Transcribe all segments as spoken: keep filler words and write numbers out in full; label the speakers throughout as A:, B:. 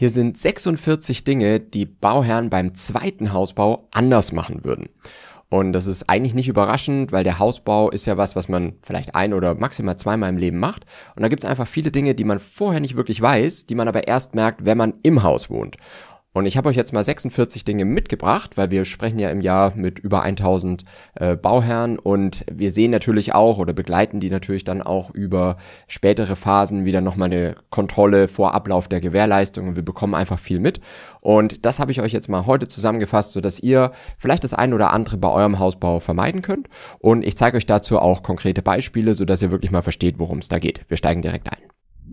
A: Hier sind sechsundvierzig Dinge, die Bauherren beim zweiten Hausbau anders machen würden. Und das ist eigentlich nicht überraschend, weil der Hausbau ist ja was, was man vielleicht ein- oder maximal zweimal im Leben macht. Und da gibt es einfach viele Dinge, die man vorher nicht wirklich weiß, die man aber erst merkt, wenn man im Haus wohnt. Und ich habe euch jetzt mal sechsundvierzig Dinge mitgebracht, weil wir sprechen ja im Jahr mit über tausend äh, Bauherren und wir sehen natürlich auch oder begleiten die natürlich dann auch über spätere Phasen wieder nochmal eine Kontrolle vor Ablauf der Gewährleistung und wir bekommen einfach viel mit. Und das habe ich euch jetzt mal heute zusammengefasst, sodass ihr vielleicht das ein oder andere bei eurem Hausbau vermeiden könnt. Und ich zeige euch dazu auch konkrete Beispiele, sodass ihr wirklich mal versteht, worum es da geht. Wir steigen direkt ein.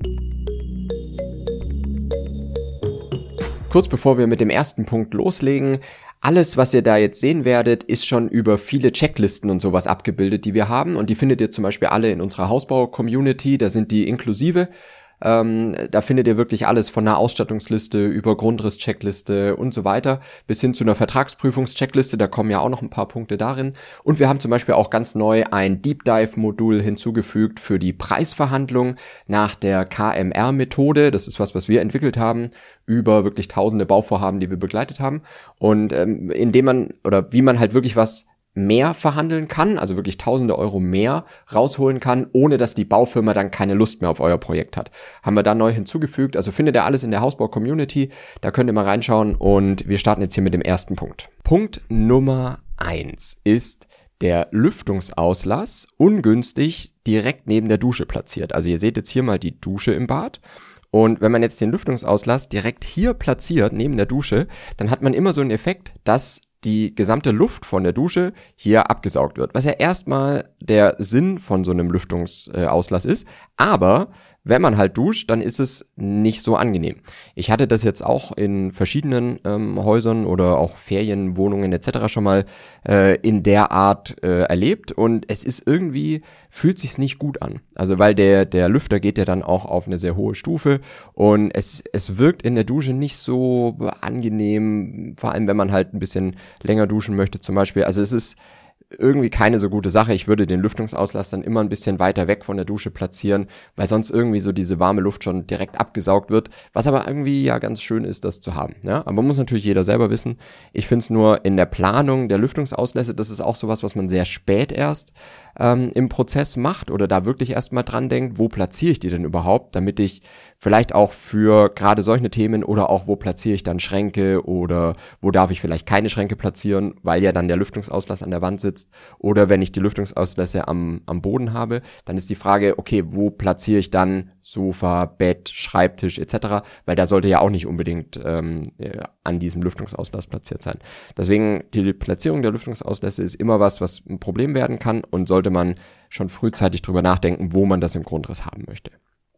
A: Kurz bevor wir mit dem ersten Punkt loslegen, alles, was ihr da jetzt sehen werdet, ist schon über viele Checklisten und sowas abgebildet, die wir haben. Und die findet ihr zum Beispiel alle in unserer Hausbau-Community, da sind die inklusive. Ähm, da findet ihr wirklich alles von einer Ausstattungsliste über Grundriss-Checkliste und so weiter bis hin zu einer Vertragsprüfungscheckliste, da kommen ja auch noch ein paar Punkte darin. Und wir haben zum Beispiel auch ganz neu ein Deep Dive-Modul hinzugefügt für die Preisverhandlung nach der K M R-Methode. Das ist was, was wir entwickelt haben über wirklich tausende Bauvorhaben, die wir begleitet haben. Und ähm, indem man, oder wie man halt wirklich was mehr verhandeln kann, also wirklich tausende Euro mehr rausholen kann, ohne dass die Baufirma dann keine Lust mehr auf euer Projekt hat. Haben wir da neu hinzugefügt, also findet ihr alles in der Hausbau-Community, da könnt ihr mal reinschauen und wir starten jetzt hier mit dem ersten Punkt. Punkt Nummer eins ist der Lüftungsauslass ungünstig direkt neben der Dusche platziert. Also ihr seht jetzt hier mal die Dusche im Bad. Und wenn man jetzt den Lüftungsauslass direkt hier platziert, neben der Dusche, dann hat man immer so einen Effekt, dass die gesamte Luft von der Dusche hier abgesaugt wird, was ja erstmal der Sinn von so einem Lüftungsauslass ist, aber wenn man halt duscht, dann ist es nicht so angenehm. Ich hatte das jetzt auch in verschiedenen ähm, Häusern oder auch Ferienwohnungen et cetera schon mal äh, in der Art äh, erlebt und es ist irgendwie, fühlt sich's nicht gut an. Also weil der der Lüfter geht ja dann auch auf eine sehr hohe Stufe und es es wirkt in der Dusche nicht so angenehm, vor allem wenn man halt ein bisschen länger duschen möchte zum Beispiel. Also es ist irgendwie keine so gute Sache. Ich würde den Lüftungsauslass dann immer ein bisschen weiter weg von der Dusche platzieren, weil sonst irgendwie so diese warme Luft schon direkt abgesaugt wird, was aber irgendwie ja ganz schön ist, das zu haben. Ja, aber muss natürlich jeder selber wissen. Ich finde es nur in der Planung der Lüftungsauslässe, das ist auch sowas, was man sehr spät erst ähm, im Prozess macht oder da wirklich erstmal dran denkt, wo platziere ich die denn überhaupt, damit ich vielleicht auch für gerade solche Themen oder auch wo platziere ich dann Schränke oder wo darf ich vielleicht keine Schränke platzieren, weil ja dann der Lüftungsauslass an der Wand sitzt oder wenn ich die Lüftungsauslässe am, am Boden habe, dann ist die Frage, okay, wo platziere ich dann Sofa, Bett, Schreibtisch et cetera, weil da sollte ja auch nicht unbedingt ähm, an diesem Lüftungsauslass platziert sein. Deswegen die Platzierung der Lüftungsauslässe ist immer was, was ein Problem werden kann und sollte man schon frühzeitig drüber nachdenken, wo man das im Grundriss haben möchte.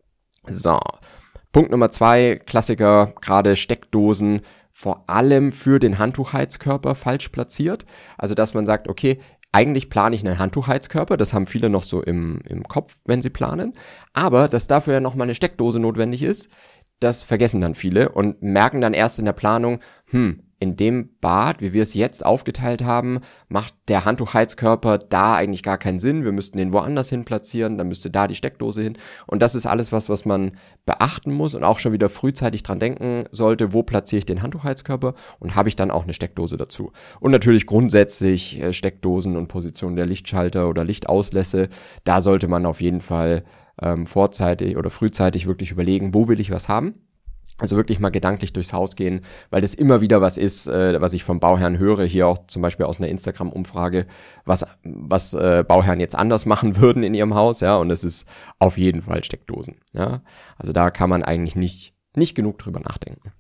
A: So, Punkt Nummer zwei, Klassiker, gerade Steckdosen, vor allem für den Handtuchheizkörper falsch platziert. Also, dass man sagt, okay, eigentlich plane ich einen Handtuchheizkörper, das haben viele noch so im, im Kopf, wenn sie planen, aber dass dafür ja nochmal eine Steckdose notwendig ist, das vergessen dann viele und merken dann erst in der Planung, hm, in dem Bad, wie wir es jetzt aufgeteilt haben, macht der Handtuchheizkörper da eigentlich gar keinen Sinn. Wir müssten den woanders hin platzieren, dann müsste da die Steckdose hin. Und das ist alles was, was man beachten muss und auch schon wieder frühzeitig dran denken sollte, wo platziere ich den Handtuchheizkörper und habe ich dann auch eine Steckdose dazu. Und natürlich grundsätzlich äh, Steckdosen und Positionen der Lichtschalter oder Lichtauslässe, da sollte man auf jeden Fall ähm, vorzeitig oder frühzeitig wirklich überlegen, wo will ich was haben. Also wirklich mal gedanklich durchs Haus gehen, weil das immer wieder was ist, äh, was ich vom Bauherrn höre, hier auch zum Beispiel aus einer Instagram-Umfrage, was was äh, Bauherren jetzt anders machen würden in ihrem Haus, ja, und es ist auf jeden Fall Steckdosen, ja. Also da kann man eigentlich nicht nicht genug drüber nachdenken.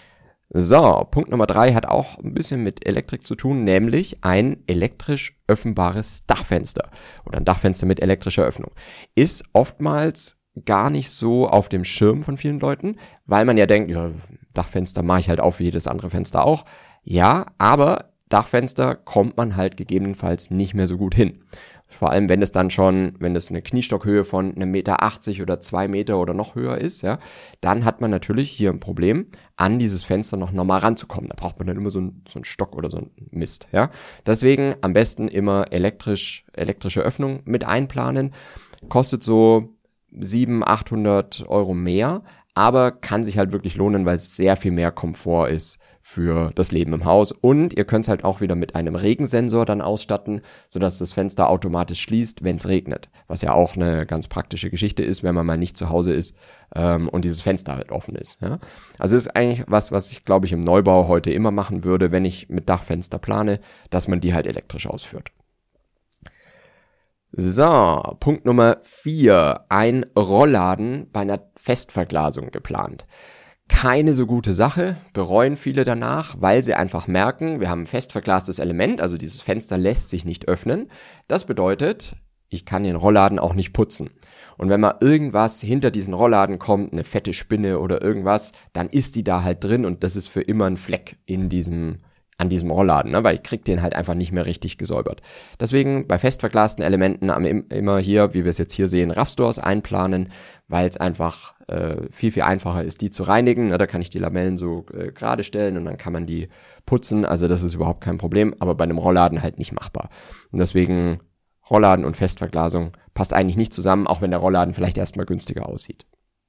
A: So, Punkt Nummer drei hat auch ein bisschen mit Elektrik zu tun, nämlich ein elektrisch öffnbares Dachfenster oder ein Dachfenster mit elektrischer Öffnung. Ist oftmals gar nicht so auf dem Schirm von vielen Leuten, weil man ja denkt, ja, Dachfenster mache ich halt auf wie jedes andere Fenster auch. Ja, aber Dachfenster kommt man halt gegebenenfalls nicht mehr so gut hin. Vor allem, wenn es dann schon, wenn es eine Kniestockhöhe von einem Meter achtzig oder zwei Meter oder noch höher ist, ja, dann hat man natürlich hier ein Problem, an dieses Fenster noch normal ranzukommen. Da braucht man dann immer so einen, so einen Stock oder so einen Mist, ja. Deswegen am besten immer elektrisch, elektrische Öffnung mit einplanen. Kostet so siebenhundert, achthundert Euro mehr, aber kann sich halt wirklich lohnen, weil es sehr viel mehr Komfort ist für das Leben im Haus. Und ihr könnt es halt auch wieder mit einem Regensensor dann ausstatten, sodass das Fenster automatisch schließt, wenn es regnet. Was ja auch eine ganz praktische Geschichte ist, wenn man mal nicht zu Hause ist ähm, und dieses Fenster halt offen ist. Ja? Also ist eigentlich was, was ich glaube ich im Neubau heute immer machen würde, wenn ich mit Dachfenster plane, dass man die halt elektrisch ausführt. So, Punkt Nummer vier. Ein Rollladen bei einer Festverglasung geplant. Keine so gute Sache, bereuen viele danach, weil sie einfach merken, wir haben ein fest verglastes Element, also dieses Fenster lässt sich nicht öffnen. Das bedeutet, ich kann den Rollladen auch nicht putzen. Und wenn mal irgendwas hinter diesen Rollladen kommt, eine fette Spinne oder irgendwas, dann ist die da halt drin und das ist für immer ein Fleck in diesem an diesem Rollladen, ne? Weil ich krieg den halt einfach nicht mehr richtig gesäubert. Deswegen bei fest verglasten Elementen am, immer hier, wie wir es jetzt hier sehen, Rough Stores einplanen, weil es einfach äh, viel, viel einfacher ist, die zu reinigen. Ne? Da kann ich die Lamellen so äh, gerade stellen und dann kann man die putzen. Also das ist überhaupt kein Problem, aber bei einem Rollladen halt nicht machbar. Und deswegen Rollladen und Festverglasung passt eigentlich nicht zusammen, auch wenn der Rollladen vielleicht erstmal günstiger aussieht.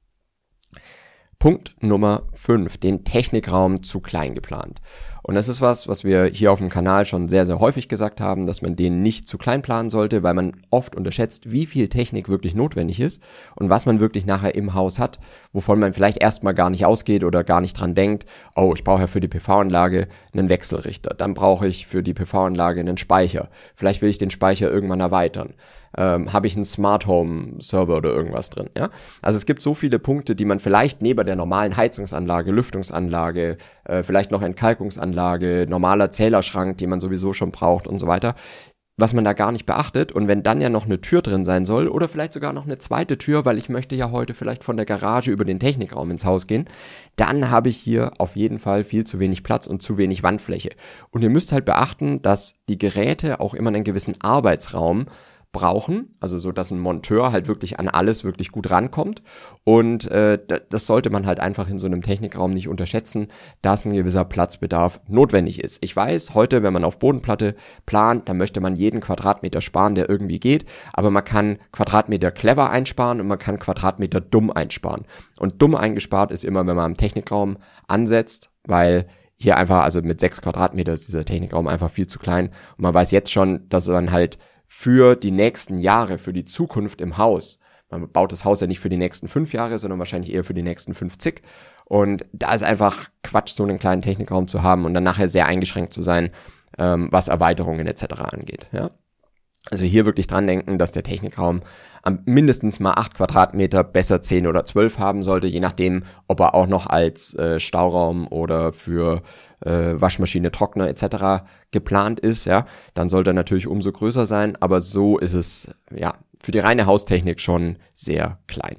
A: Punkt Nummer fünf, den Technikraum zu klein geplant. Und das ist was, was wir hier auf dem Kanal schon sehr, sehr häufig gesagt haben, dass man den nicht zu klein planen sollte, weil man oft unterschätzt, wie viel Technik wirklich notwendig ist und was man wirklich nachher im Haus hat, wovon man vielleicht erstmal gar nicht ausgeht oder gar nicht dran denkt, oh, ich brauche ja für die P V-Anlage einen Wechselrichter, dann brauche ich für die P V-Anlage einen Speicher, vielleicht will ich den Speicher irgendwann erweitern. Ähm, habe ich einen Smart Home Server oder irgendwas drin, ja? Also es gibt so viele Punkte, die man vielleicht neben der normalen Heizungsanlage, Lüftungsanlage, äh, vielleicht noch Entkalkungsanlage, normaler Zählerschrank, den man sowieso schon braucht und so weiter, was man da gar nicht beachtet. Und wenn dann ja noch eine Tür drin sein soll oder vielleicht sogar noch eine zweite Tür, weil ich möchte ja heute vielleicht von der Garage über den Technikraum ins Haus gehen, dann habe ich hier auf jeden Fall viel zu wenig Platz und zu wenig Wandfläche. Und ihr müsst halt beachten, dass die Geräte auch immer einen gewissen Arbeitsraum brauchen, also so, dass ein Monteur halt wirklich an alles wirklich gut rankommt und äh, das sollte man halt einfach in so einem Technikraum nicht unterschätzen, dass ein gewisser Platzbedarf notwendig ist. Ich weiß, heute, wenn man auf Bodenplatte plant, dann möchte man jeden Quadratmeter sparen, der irgendwie geht, aber man kann Quadratmeter clever einsparen und man kann Quadratmeter dumm einsparen. Und dumm eingespart ist immer, wenn man im Technikraum ansetzt, weil hier einfach, also mit sechs Quadratmeter ist dieser Technikraum einfach viel zu klein und man weiß jetzt schon, dass man halt für die nächsten Jahre, für die Zukunft im Haus. Man baut das Haus ja nicht für die nächsten fünf Jahre, sondern wahrscheinlich eher für die nächsten fünfzig. Und da ist einfach Quatsch, so einen kleinen Technikraum zu haben und dann nachher sehr eingeschränkt zu sein, ähm, was Erweiterungen et cetera angeht. Ja? Also hier wirklich dran denken, dass der Technikraum am mindestens mal acht Quadratmeter, besser zehn oder zwölf haben sollte, je nachdem, ob er auch noch als äh, Stauraum oder für äh, Waschmaschine, Trockner et cetera geplant ist, ja, dann sollte er natürlich umso größer sein, aber so ist es ja für die reine Haustechnik schon sehr klein.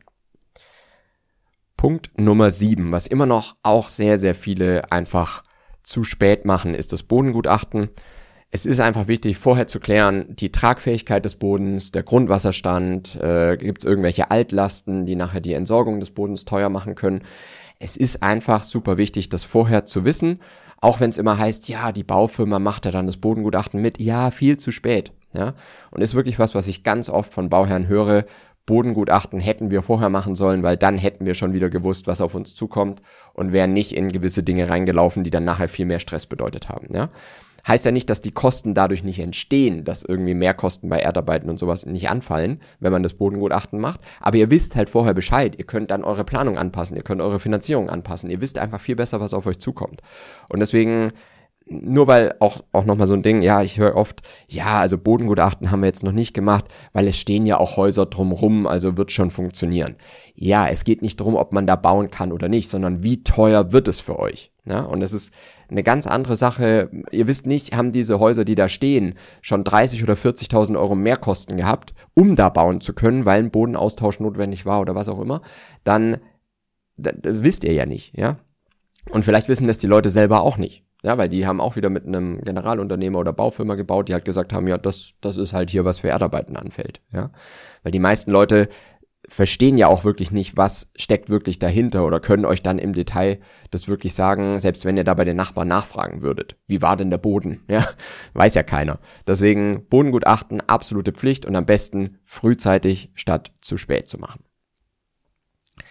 A: Punkt Nummer sieben, was immer noch auch sehr, sehr viele einfach zu spät machen, ist das Bodengutachten. Es ist einfach wichtig, vorher zu klären, die Tragfähigkeit des Bodens, der Grundwasserstand, äh, gibt es irgendwelche Altlasten, die nachher die Entsorgung des Bodens teuer machen können. Es ist einfach super wichtig, das vorher zu wissen, auch wenn es immer heißt, ja, die Baufirma macht ja dann das Bodengutachten mit. Ja, viel zu spät. Ja, und ist wirklich was, was ich ganz oft von Bauherren höre. Bodengutachten hätten wir vorher machen sollen, weil dann hätten wir schon wieder gewusst, was auf uns zukommt und wären nicht in gewisse Dinge reingelaufen, die dann nachher viel mehr Stress bedeutet haben. Ja. Heißt ja nicht, dass die Kosten dadurch nicht entstehen, dass irgendwie Mehrkosten bei Erdarbeiten und sowas nicht anfallen, wenn man das Bodengutachten macht. Aber ihr wisst halt vorher Bescheid. Ihr könnt dann eure Planung anpassen, ihr könnt eure Finanzierung anpassen. Ihr wisst einfach viel besser, was auf euch zukommt. Und deswegen, nur weil auch, auch nochmal so ein Ding, ja, ich höre oft, ja, also Bodengutachten haben wir jetzt noch nicht gemacht, weil es stehen ja auch Häuser drumrum, also wird schon funktionieren. Ja, es geht nicht darum, ob man da bauen kann oder nicht, sondern wie teuer wird es für euch. Ja, und es ist eine ganz andere Sache. Ihr wisst nicht, haben diese Häuser, die da stehen, schon dreißig oder vierzigtausend Euro Mehrkosten gehabt, um da bauen zu können, weil ein Bodenaustausch notwendig war oder was auch immer, dann das, das wisst ihr ja nicht, ja. Und vielleicht wissen das die Leute selber auch nicht. Ja, weil die haben auch wieder mit einem Generalunternehmer oder Baufirma gebaut, die halt gesagt haben, ja, das das ist halt hier, was für Erdarbeiten anfällt, ja. Weil die meisten Leute verstehen ja auch wirklich nicht, was steckt wirklich dahinter oder können euch dann im Detail das wirklich sagen, selbst wenn ihr da bei den Nachbarn nachfragen würdet. Wie war denn der Boden? Ja, weiß ja keiner. Deswegen Bodengutachten, absolute Pflicht und am besten frühzeitig statt zu spät zu machen.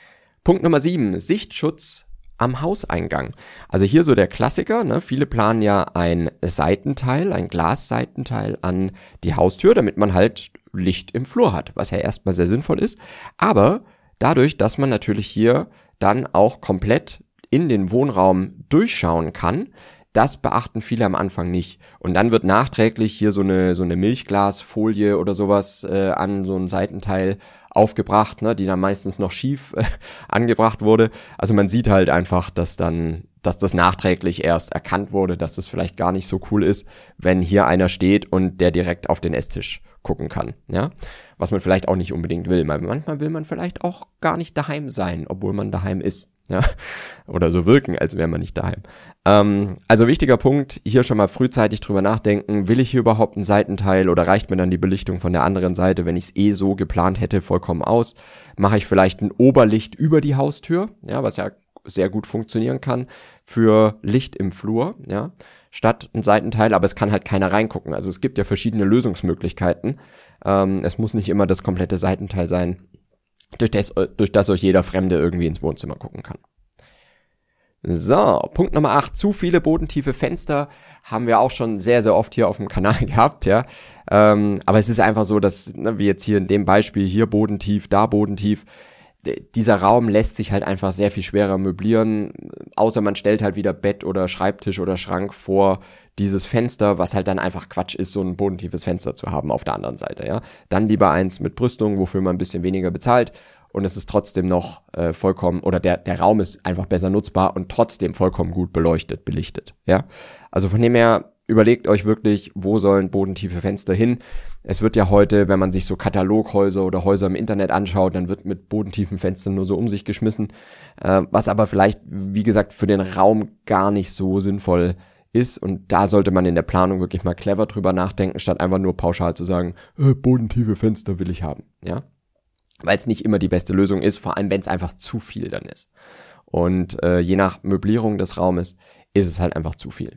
A: Punkt Nummer sieben, Sichtschutz am Hauseingang. Also hier so der Klassiker, ne? Viele planen ja ein Seitenteil, ein Glasseitenteil an die Haustür, damit man halt Licht im Flur hat, was ja erstmal sehr sinnvoll ist. Aber dadurch, dass man natürlich hier dann auch komplett in den Wohnraum durchschauen kann, das beachten viele am Anfang nicht. Und dann wird nachträglich hier so eine so eine Milchglasfolie oder sowas äh, an so ein Seitenteil aufgebracht, ne, die dann meistens noch schief äh, angebracht wurde. Also man sieht halt einfach, dass dann, dass das nachträglich erst erkannt wurde, dass das vielleicht gar nicht so cool ist, wenn hier einer steht und der direkt auf den Esstisch gucken kann, ja. Was man vielleicht auch nicht unbedingt will. Manchmal will man vielleicht auch gar nicht daheim sein, obwohl man daheim ist. Ja, oder so wirken, als wäre man nicht daheim. Ähm, also wichtiger Punkt, hier schon mal frühzeitig drüber nachdenken, will ich hier überhaupt ein Seitenteil oder reicht mir dann die Belichtung von der anderen Seite, wenn ich es eh so geplant hätte, vollkommen aus? Mache ich vielleicht ein Oberlicht über die Haustür, ja, was ja sehr gut funktionieren kann für Licht im Flur, ja, statt ein Seitenteil, aber es kann halt keiner reingucken. Also es gibt ja verschiedene Lösungsmöglichkeiten. Ähm, es muss nicht immer das komplette Seitenteil sein, durch das, durch das euch jeder Fremde irgendwie ins Wohnzimmer gucken kann. So, Punkt Nummer acht. Zu viele bodentiefe Fenster haben wir auch schon sehr, sehr oft hier auf dem Kanal gehabt, ja. Ähm, aber es ist einfach so, dass, ne, wie jetzt hier in dem Beispiel, hier bodentief, da bodentief, d- dieser Raum lässt sich halt einfach sehr viel schwerer möblieren, außer man stellt halt wieder Bett oder Schreibtisch oder Schrank vor dieses Fenster, was halt dann einfach Quatsch ist, so ein bodentiefes Fenster zu haben auf der anderen Seite, ja. Dann lieber eins mit Brüstung, wofür man ein bisschen weniger bezahlt und es ist trotzdem noch äh, vollkommen, oder der der Raum ist einfach besser nutzbar und trotzdem vollkommen gut beleuchtet, belichtet, ja. Also von dem her, überlegt euch wirklich, wo sollen bodentiefe Fenster hin. Es wird ja heute, wenn man sich so Kataloghäuser oder Häuser im Internet anschaut, dann wird mit bodentiefen Fenstern nur so um sich geschmissen, äh, was aber vielleicht, wie gesagt, für den Raum gar nicht so sinnvoll ist, und da sollte man in der Planung wirklich mal clever drüber nachdenken, statt einfach nur pauschal zu sagen, äh, bodentiefe Fenster will ich haben, ja, weil es nicht immer die beste Lösung ist, vor allem wenn es einfach zu viel dann ist, und äh, je nach Möblierung des Raumes ist es halt einfach zu viel.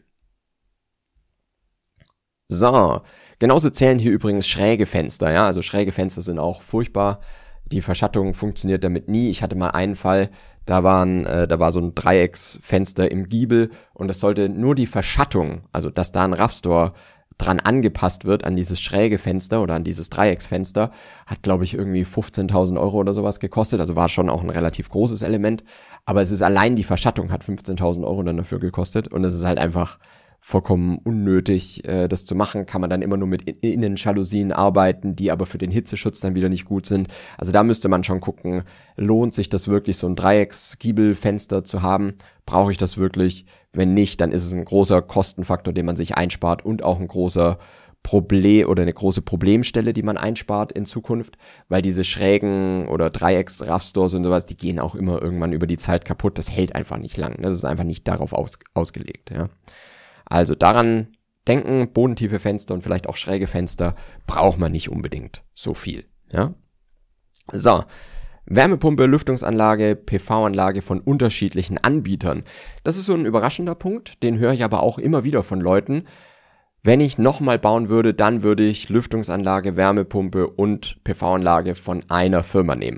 A: So, genauso zählen hier übrigens schräge Fenster, ja, also schräge Fenster sind auch furchtbar, die Verschattung funktioniert damit nie. Ich hatte mal einen Fall, da waren, äh, da war so ein Dreiecksfenster im Giebel und es sollte nur die Verschattung, also dass da ein Raffstor dran angepasst wird an dieses schräge Fenster oder an dieses Dreiecksfenster, hat glaube ich irgendwie fünfzehntausend Euro oder sowas gekostet, also war schon auch ein relativ großes Element, aber es ist allein die Verschattung hat fünfzehntausend Euro dann dafür gekostet und es ist halt einfach vollkommen unnötig, äh, das zu machen, kann man dann immer nur mit Innenjalousien arbeiten, die aber für den Hitzeschutz dann wieder nicht gut sind. Also da müsste man schon gucken, lohnt sich das wirklich, so ein Dreiecksgiebelfenster zu haben? Brauche ich das wirklich? Wenn nicht, dann ist es ein großer Kostenfaktor, den man sich einspart und auch ein großer Problem oder eine große Problemstelle, die man einspart in Zukunft, weil diese schrägen oder Dreiecks-Raffstores und sowas, die gehen auch immer irgendwann über die Zeit kaputt. Das hält einfach nicht lang. Das ist einfach nicht darauf aus, ausgelegt, ja. Also daran denken, bodentiefe Fenster und vielleicht auch schräge Fenster braucht man nicht unbedingt so viel, ja. So, Wärmepumpe, Lüftungsanlage, P V-Anlage von unterschiedlichen Anbietern. Das ist so ein überraschender Punkt, den höre ich aber auch immer wieder von Leuten. Wenn ich nochmal bauen würde, dann würde ich Lüftungsanlage, Wärmepumpe und P V-Anlage von einer Firma nehmen.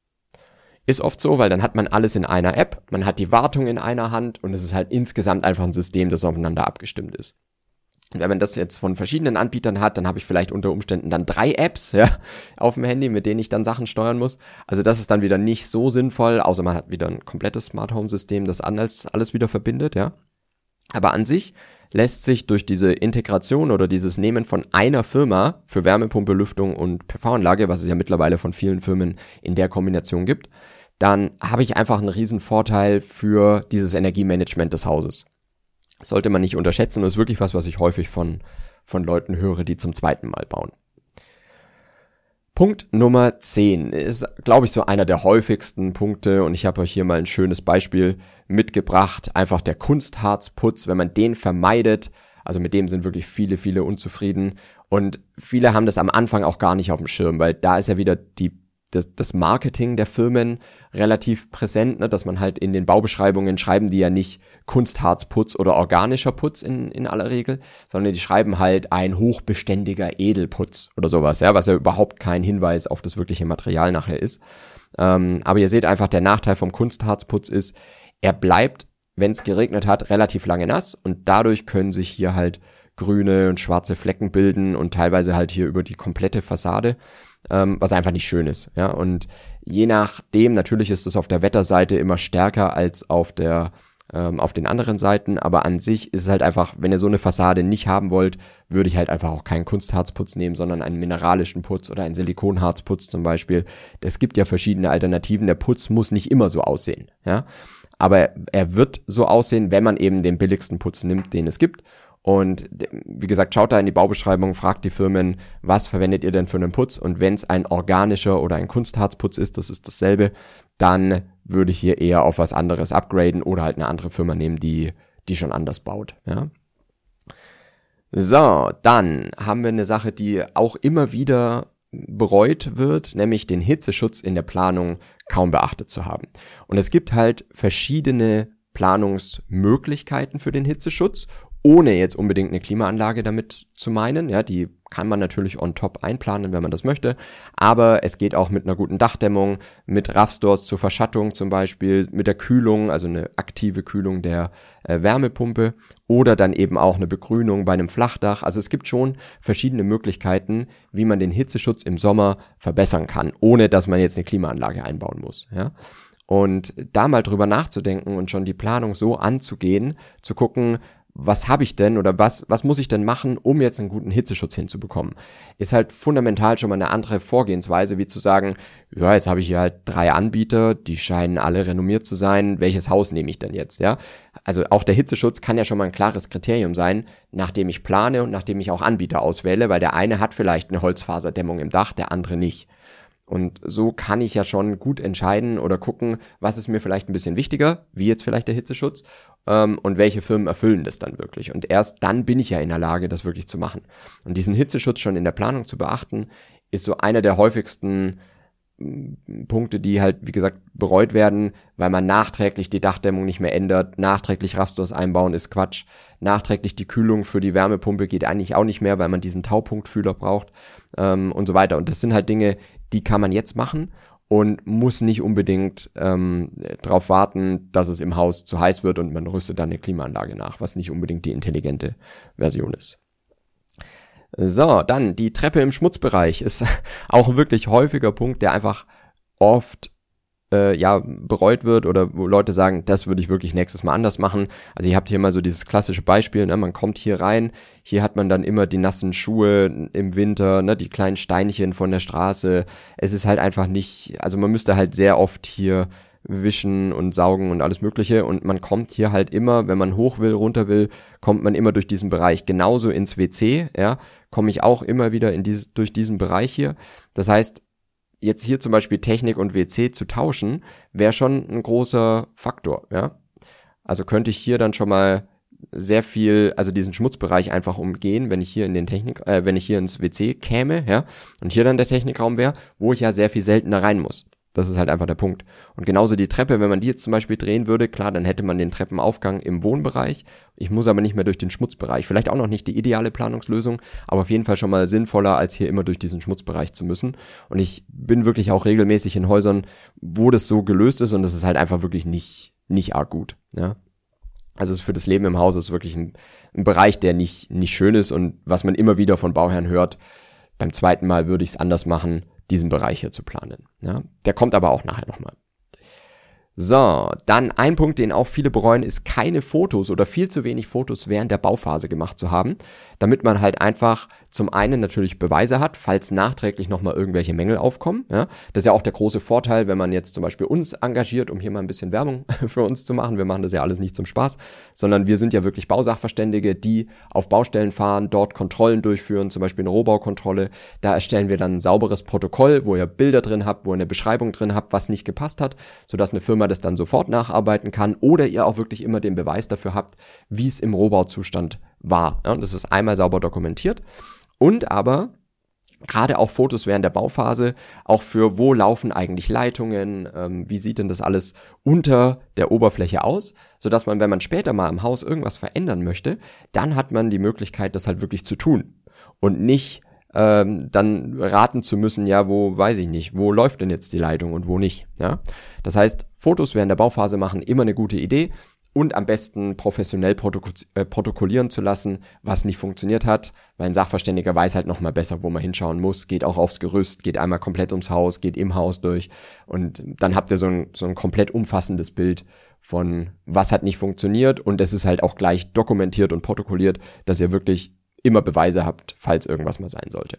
A: Ist oft so, weil dann hat man alles in einer App, man hat die Wartung in einer Hand und es ist halt insgesamt einfach ein System, das aufeinander abgestimmt ist. Und wenn man das jetzt von verschiedenen Anbietern hat, dann habe ich vielleicht unter Umständen dann drei Apps, ja, auf dem Handy, mit denen ich dann Sachen steuern muss. Also das ist dann wieder nicht so sinnvoll, außer man hat wieder ein komplettes Smart Home System, das alles, alles wieder verbindet, ja. Aber an sich lässt sich durch diese Integration oder dieses Nehmen von einer Firma für Wärmepumpe, Lüftung und P V-Anlage, was es ja mittlerweile von vielen Firmen in der Kombination gibt, dann habe ich einfach einen riesen Vorteil für dieses Energiemanagement des Hauses. Sollte man nicht unterschätzen, und ist wirklich was, was ich häufig von, von Leuten höre, die zum zweiten Mal bauen. Punkt Nummer zehn ist, glaube ich, so einer der häufigsten Punkte, und ich habe euch hier mal ein schönes Beispiel mitgebracht. Einfach der Kunstharzputz, wenn man den vermeidet, also mit dem sind wirklich viele, viele unzufrieden, und viele haben das am Anfang auch gar nicht auf dem Schirm, weil da ist ja wieder die das, das Marketing der Firmen relativ präsent, ne? Dass man halt in den Baubeschreibungen schreiben die ja nicht Kunstharzputz oder organischer Putz in, in aller Regel, sondern die schreiben halt ein hochbeständiger Edelputz oder sowas, ja, was ja überhaupt kein Hinweis auf das wirkliche Material nachher ist. Ähm, aber ihr seht einfach, der Nachteil vom Kunstharzputz ist, er bleibt, wenn es geregnet hat, relativ lange nass und dadurch können sich hier halt grüne und schwarze Flecken bilden und teilweise halt hier über die komplette Fassade, ähm, was einfach nicht schön ist, ja, und je nachdem, natürlich ist es auf der Wetterseite immer stärker als auf der ähm, auf den anderen Seiten, aber an sich ist es halt einfach, wenn ihr so eine Fassade nicht haben wollt, würde ich halt einfach auch keinen Kunstharzputz nehmen, sondern einen mineralischen Putz oder einen Silikonharzputz zum Beispiel. Es gibt ja verschiedene Alternativen, der Putz muss nicht immer so aussehen, ja, aber er wird so aussehen, wenn man eben den billigsten Putz nimmt, den es gibt. Und wie gesagt, schaut da in die Baubeschreibung, fragt die Firmen, was verwendet ihr denn für einen Putz? Und wenn es ein organischer oder ein Kunstharzputz ist, das ist dasselbe, dann würde ich hier eher auf was anderes upgraden oder halt eine andere Firma nehmen, die die schon anders baut. Ja. So, dann haben wir eine Sache, die auch immer wieder bereut wird, nämlich den Hitzeschutz in der Planung kaum beachtet zu haben. Und es gibt halt verschiedene Planungsmöglichkeiten für den Hitzeschutz, ohne jetzt unbedingt eine Klimaanlage damit zu meinen. Ja, die kann man natürlich on top einplanen, wenn man das möchte. Aber es geht auch mit einer guten Dachdämmung, mit Raffstores zur Verschattung zum Beispiel, mit der Kühlung, also eine aktive Kühlung der äh, Wärmepumpe oder dann eben auch eine Begrünung bei einem Flachdach. Also es gibt schon verschiedene Möglichkeiten, wie man den Hitzeschutz im Sommer verbessern kann, ohne dass man jetzt eine Klimaanlage einbauen muss. Ja. Und da mal drüber nachzudenken und schon die Planung so anzugehen, zu gucken, was habe ich denn oder was was muss ich denn machen, um jetzt einen guten Hitzeschutz hinzubekommen, ist halt fundamental schon mal eine andere Vorgehensweise, wie zu sagen, ja, jetzt habe ich hier halt drei Anbieter, die scheinen alle renommiert zu sein, welches Haus nehme ich denn jetzt, ja? Also auch der Hitzeschutz kann ja schon mal ein klares Kriterium sein, nachdem ich plane und nachdem ich auch Anbieter auswähle, weil der eine hat vielleicht eine Holzfaserdämmung im Dach, der andere nicht. Und so kann ich ja schon gut entscheiden oder gucken, was ist mir vielleicht ein bisschen wichtiger, wie jetzt vielleicht der Hitzeschutz, ähm, und welche Firmen erfüllen das dann wirklich. Und erst dann bin ich ja in der Lage, das wirklich zu machen. Und diesen Hitzeschutz schon in der Planung zu beachten, ist so einer der häufigsten Punkte, die halt, wie gesagt, bereut werden, weil man nachträglich die Dachdämmung nicht mehr ändert, nachträglich Raffstores einbauen ist Quatsch, nachträglich die Kühlung für die Wärmepumpe geht eigentlich auch nicht mehr, weil man diesen Taupunktfühler braucht, ähm, und so weiter. Und das sind halt Dinge, die kann man jetzt machen und muss nicht unbedingt ähm, darauf warten, dass es im Haus zu heiß wird und man rüstet dann eine Klimaanlage nach, was nicht unbedingt die intelligente Version ist. So, dann die Treppe im Schmutzbereich ist auch ein wirklich häufiger Punkt, der einfach oft äh, ja bereut wird oder wo Leute sagen, das würde ich wirklich nächstes Mal anders machen. Also ihr habt hier mal so dieses klassische Beispiel, ne? Man kommt hier rein, hier hat man dann immer die nassen Schuhe im Winter, ne? Die kleinen Steinchen von der Straße. Es ist halt einfach nicht, also man müsste halt sehr oft hier wischen und saugen und alles mögliche und man kommt hier halt immer, wenn man hoch will, runter will, kommt man immer durch diesen Bereich. Genauso ins W C, ja, komme ich auch immer wieder in dieses, durch diesen Bereich hier. Das heißt, jetzt hier zum Beispiel Technik und W C zu tauschen, wäre schon ein großer Faktor, ja. Also könnte ich hier dann schon mal sehr viel, also diesen Schmutzbereich einfach umgehen, wenn ich hier in den Technik, äh, wenn ich hier ins W C käme, ja, und hier dann der Technikraum wäre, wo ich ja sehr viel seltener rein muss. Das ist halt einfach der Punkt. Und genauso die Treppe, wenn man die jetzt zum Beispiel drehen würde, klar, dann hätte man den Treppenaufgang im Wohnbereich. Ich muss aber nicht mehr durch den Schmutzbereich. Vielleicht auch noch nicht die ideale Planungslösung, aber auf jeden Fall schon mal sinnvoller, als hier immer durch diesen Schmutzbereich zu müssen. Und ich bin wirklich auch regelmäßig in Häusern, wo das so gelöst ist und das ist halt einfach wirklich nicht, nicht arg gut, ja. Also für das Leben im Haus ist wirklich ein, ein Bereich, der nicht, nicht schön ist und was man immer wieder von Bauherren hört. Beim zweiten Mal würde ich es anders machen, diesen Bereich hier zu planen. Ja, der kommt aber auch nachher nochmal. So, dann ein Punkt, den auch viele bereuen, ist keine Fotos oder viel zu wenig Fotos während der Bauphase gemacht zu haben, damit man halt einfach zum einen natürlich Beweise hat, falls nachträglich nochmal irgendwelche Mängel aufkommen. Ja, das ist ja auch der große Vorteil, wenn man jetzt zum Beispiel uns engagiert, um hier mal ein bisschen Werbung für uns zu machen. Wir machen das ja alles nicht zum Spaß, sondern wir sind ja wirklich Bausachverständige, die auf Baustellen fahren, dort Kontrollen durchführen, zum Beispiel eine Rohbaukontrolle. Da erstellen wir dann ein sauberes Protokoll, wo ihr Bilder drin habt, wo ihr eine Beschreibung drin habt, was nicht gepasst hat, sodass eine Firma das dann sofort nacharbeiten kann oder ihr auch wirklich immer den Beweis dafür habt, wie es im Rohbauzustand war. Ja, das ist einmal sauber dokumentiert. Und aber, Gerade auch Fotos während der Bauphase, auch für wo laufen eigentlich Leitungen, ähm, wie sieht denn das alles unter der Oberfläche aus, sodass man, wenn man später mal im Haus irgendwas verändern möchte, dann hat man die Möglichkeit, das halt wirklich zu tun und nicht ähm, dann raten zu müssen, ja, wo, weiß ich nicht, wo läuft denn jetzt die Leitung und wo nicht, ja. Das heißt, Fotos während der Bauphase machen immer eine gute Idee. Und am besten professionell protok- äh, protokollieren zu lassen, was nicht funktioniert hat, weil ein Sachverständiger weiß halt nochmal besser, wo man hinschauen muss, geht auch aufs Gerüst, geht einmal komplett ums Haus, geht im Haus durch und dann habt ihr so ein, so ein komplett umfassendes Bild von, was hat nicht funktioniert und es ist halt auch gleich dokumentiert und protokolliert, dass ihr wirklich immer Beweise habt, falls irgendwas mal sein sollte.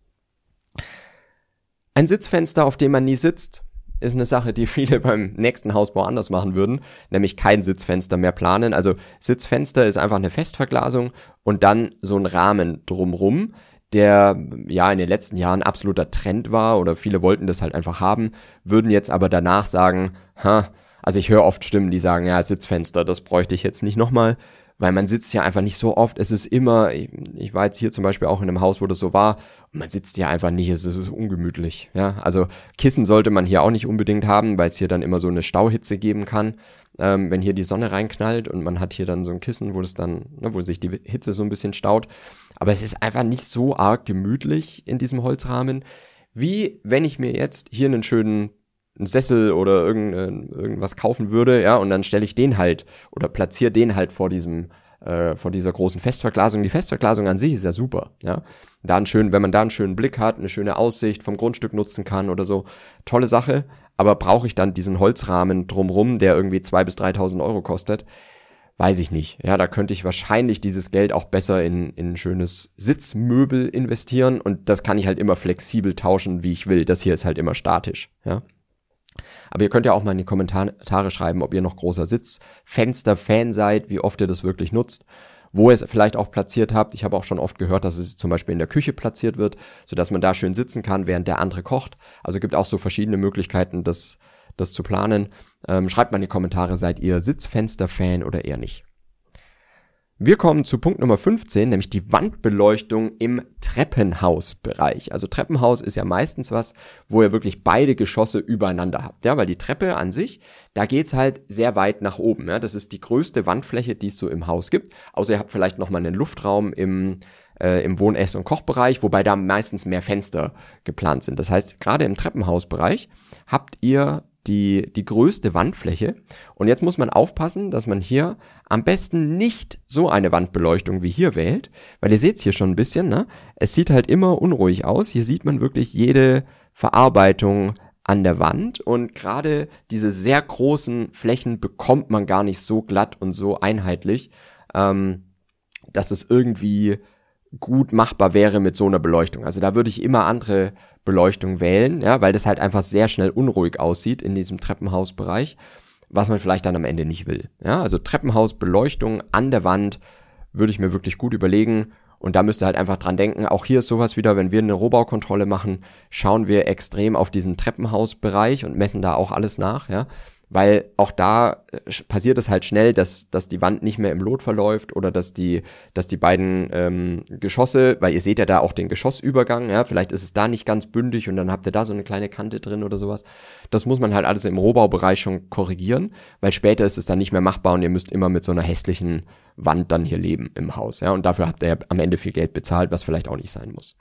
A: Ein Sitzfenster, auf dem man nie sitzt, ist eine Sache, die viele beim nächsten Hausbau anders machen würden, nämlich kein Sitzfenster mehr planen. Also Sitzfenster ist einfach eine Festverglasung und dann so ein Rahmen drumrum, der ja in den letzten Jahren absoluter Trend war oder viele wollten das halt einfach haben, würden jetzt aber danach sagen, ha, also ich höre oft Stimmen, die sagen, ja, Sitzfenster, das bräuchte ich jetzt nicht nochmal, weil man sitzt ja einfach nicht so oft, es ist immer, ich, ich war jetzt hier zum Beispiel auch in einem Haus, wo das so war, und man sitzt ja einfach nicht, es ist ungemütlich, ja, also Kissen sollte man hier auch nicht unbedingt haben, weil es hier dann immer so eine Stauhitze geben kann, ähm, wenn hier die Sonne reinknallt und man hat hier dann so ein Kissen, wo das dann, ne, wo sich die Hitze so ein bisschen staut, aber es ist einfach nicht so arg gemütlich in diesem Holzrahmen, wie wenn ich mir jetzt hier einen schönen einen Sessel oder irgend, irgendwas kaufen würde, ja, und dann stelle ich den halt oder platziere den halt vor diesem, äh, vor dieser großen Festverglasung. Die Festverglasung an sich ist ja super, ja. Da einen schönen, wenn man da einen schönen Blick hat, eine schöne Aussicht vom Grundstück nutzen kann oder so, tolle Sache. Aber brauche ich dann diesen Holzrahmen drumrum, der irgendwie zweitausend bis dreitausend Euro kostet? Weiß ich nicht. Ja, da könnte ich wahrscheinlich dieses Geld auch besser in, in ein schönes Sitzmöbel investieren und das kann ich halt immer flexibel tauschen, wie ich will. Das hier ist halt immer statisch, ja. Aber ihr könnt ja auch mal in die Kommentare schreiben, ob ihr noch großer Sitzfenster-Fan seid, wie oft ihr das wirklich nutzt, wo ihr es vielleicht auch platziert habt. Ich habe auch schon oft gehört, dass es zum Beispiel in der Küche platziert wird, sodass man da schön sitzen kann, während der andere kocht. Also gibt auch so verschiedene Möglichkeiten, das, das zu planen. Ähm, schreibt mal in die Kommentare, seid ihr Sitzfenster-Fan oder eher nicht. Wir kommen zu Punkt Nummer fünfzehn, nämlich die Wandbeleuchtung im Treppenhausbereich. Also Treppenhaus ist ja meistens was, wo ihr wirklich beide Geschosse übereinander habt, ja, weil die Treppe an sich, da geht's halt sehr weit nach oben, ja, das ist die größte Wandfläche, die es so im Haus gibt, außer ihr habt vielleicht nochmal einen Luftraum im äh, im Wohn-, Ess- und Kochbereich, wobei da meistens mehr Fenster geplant sind. Das heißt, gerade im Treppenhausbereich habt ihr die die größte Wandfläche und jetzt muss man aufpassen, dass man hier am besten nicht so eine Wandbeleuchtung wie hier wählt, weil ihr seht es hier schon ein bisschen, ne? Es sieht halt immer unruhig aus, hier sieht man wirklich jede Verarbeitung an der Wand und gerade diese sehr großen Flächen bekommt man gar nicht so glatt und so einheitlich, ähm, dass es irgendwie gut machbar wäre mit so einer Beleuchtung. Also da würde ich immer andere Beleuchtung wählen, ja, weil das halt einfach sehr schnell unruhig aussieht in diesem Treppenhausbereich, was man vielleicht dann am Ende nicht will. Ja, also Treppenhausbeleuchtung an der Wand würde ich mir wirklich gut überlegen und da müsst ihr halt einfach dran denken. Auch hier ist sowas wieder, wenn wir eine Rohbaukontrolle machen, schauen wir extrem auf diesen Treppenhausbereich und messen da auch alles nach, ja. Weil auch da passiert es halt schnell, dass dass die Wand nicht mehr im Lot verläuft oder dass die dass die beiden ähm, Geschosse, weil ihr seht ja da auch den Geschossübergang, ja, vielleicht ist es da nicht ganz bündig und dann habt ihr da so eine kleine Kante drin oder sowas. Das muss man halt alles im Rohbaubereich schon korrigieren, weil später ist es dann nicht mehr machbar und ihr müsst immer mit so einer hässlichen Wand dann hier leben im Haus, ja, und dafür habt ihr ja am Ende viel Geld bezahlt, was vielleicht auch nicht sein muss.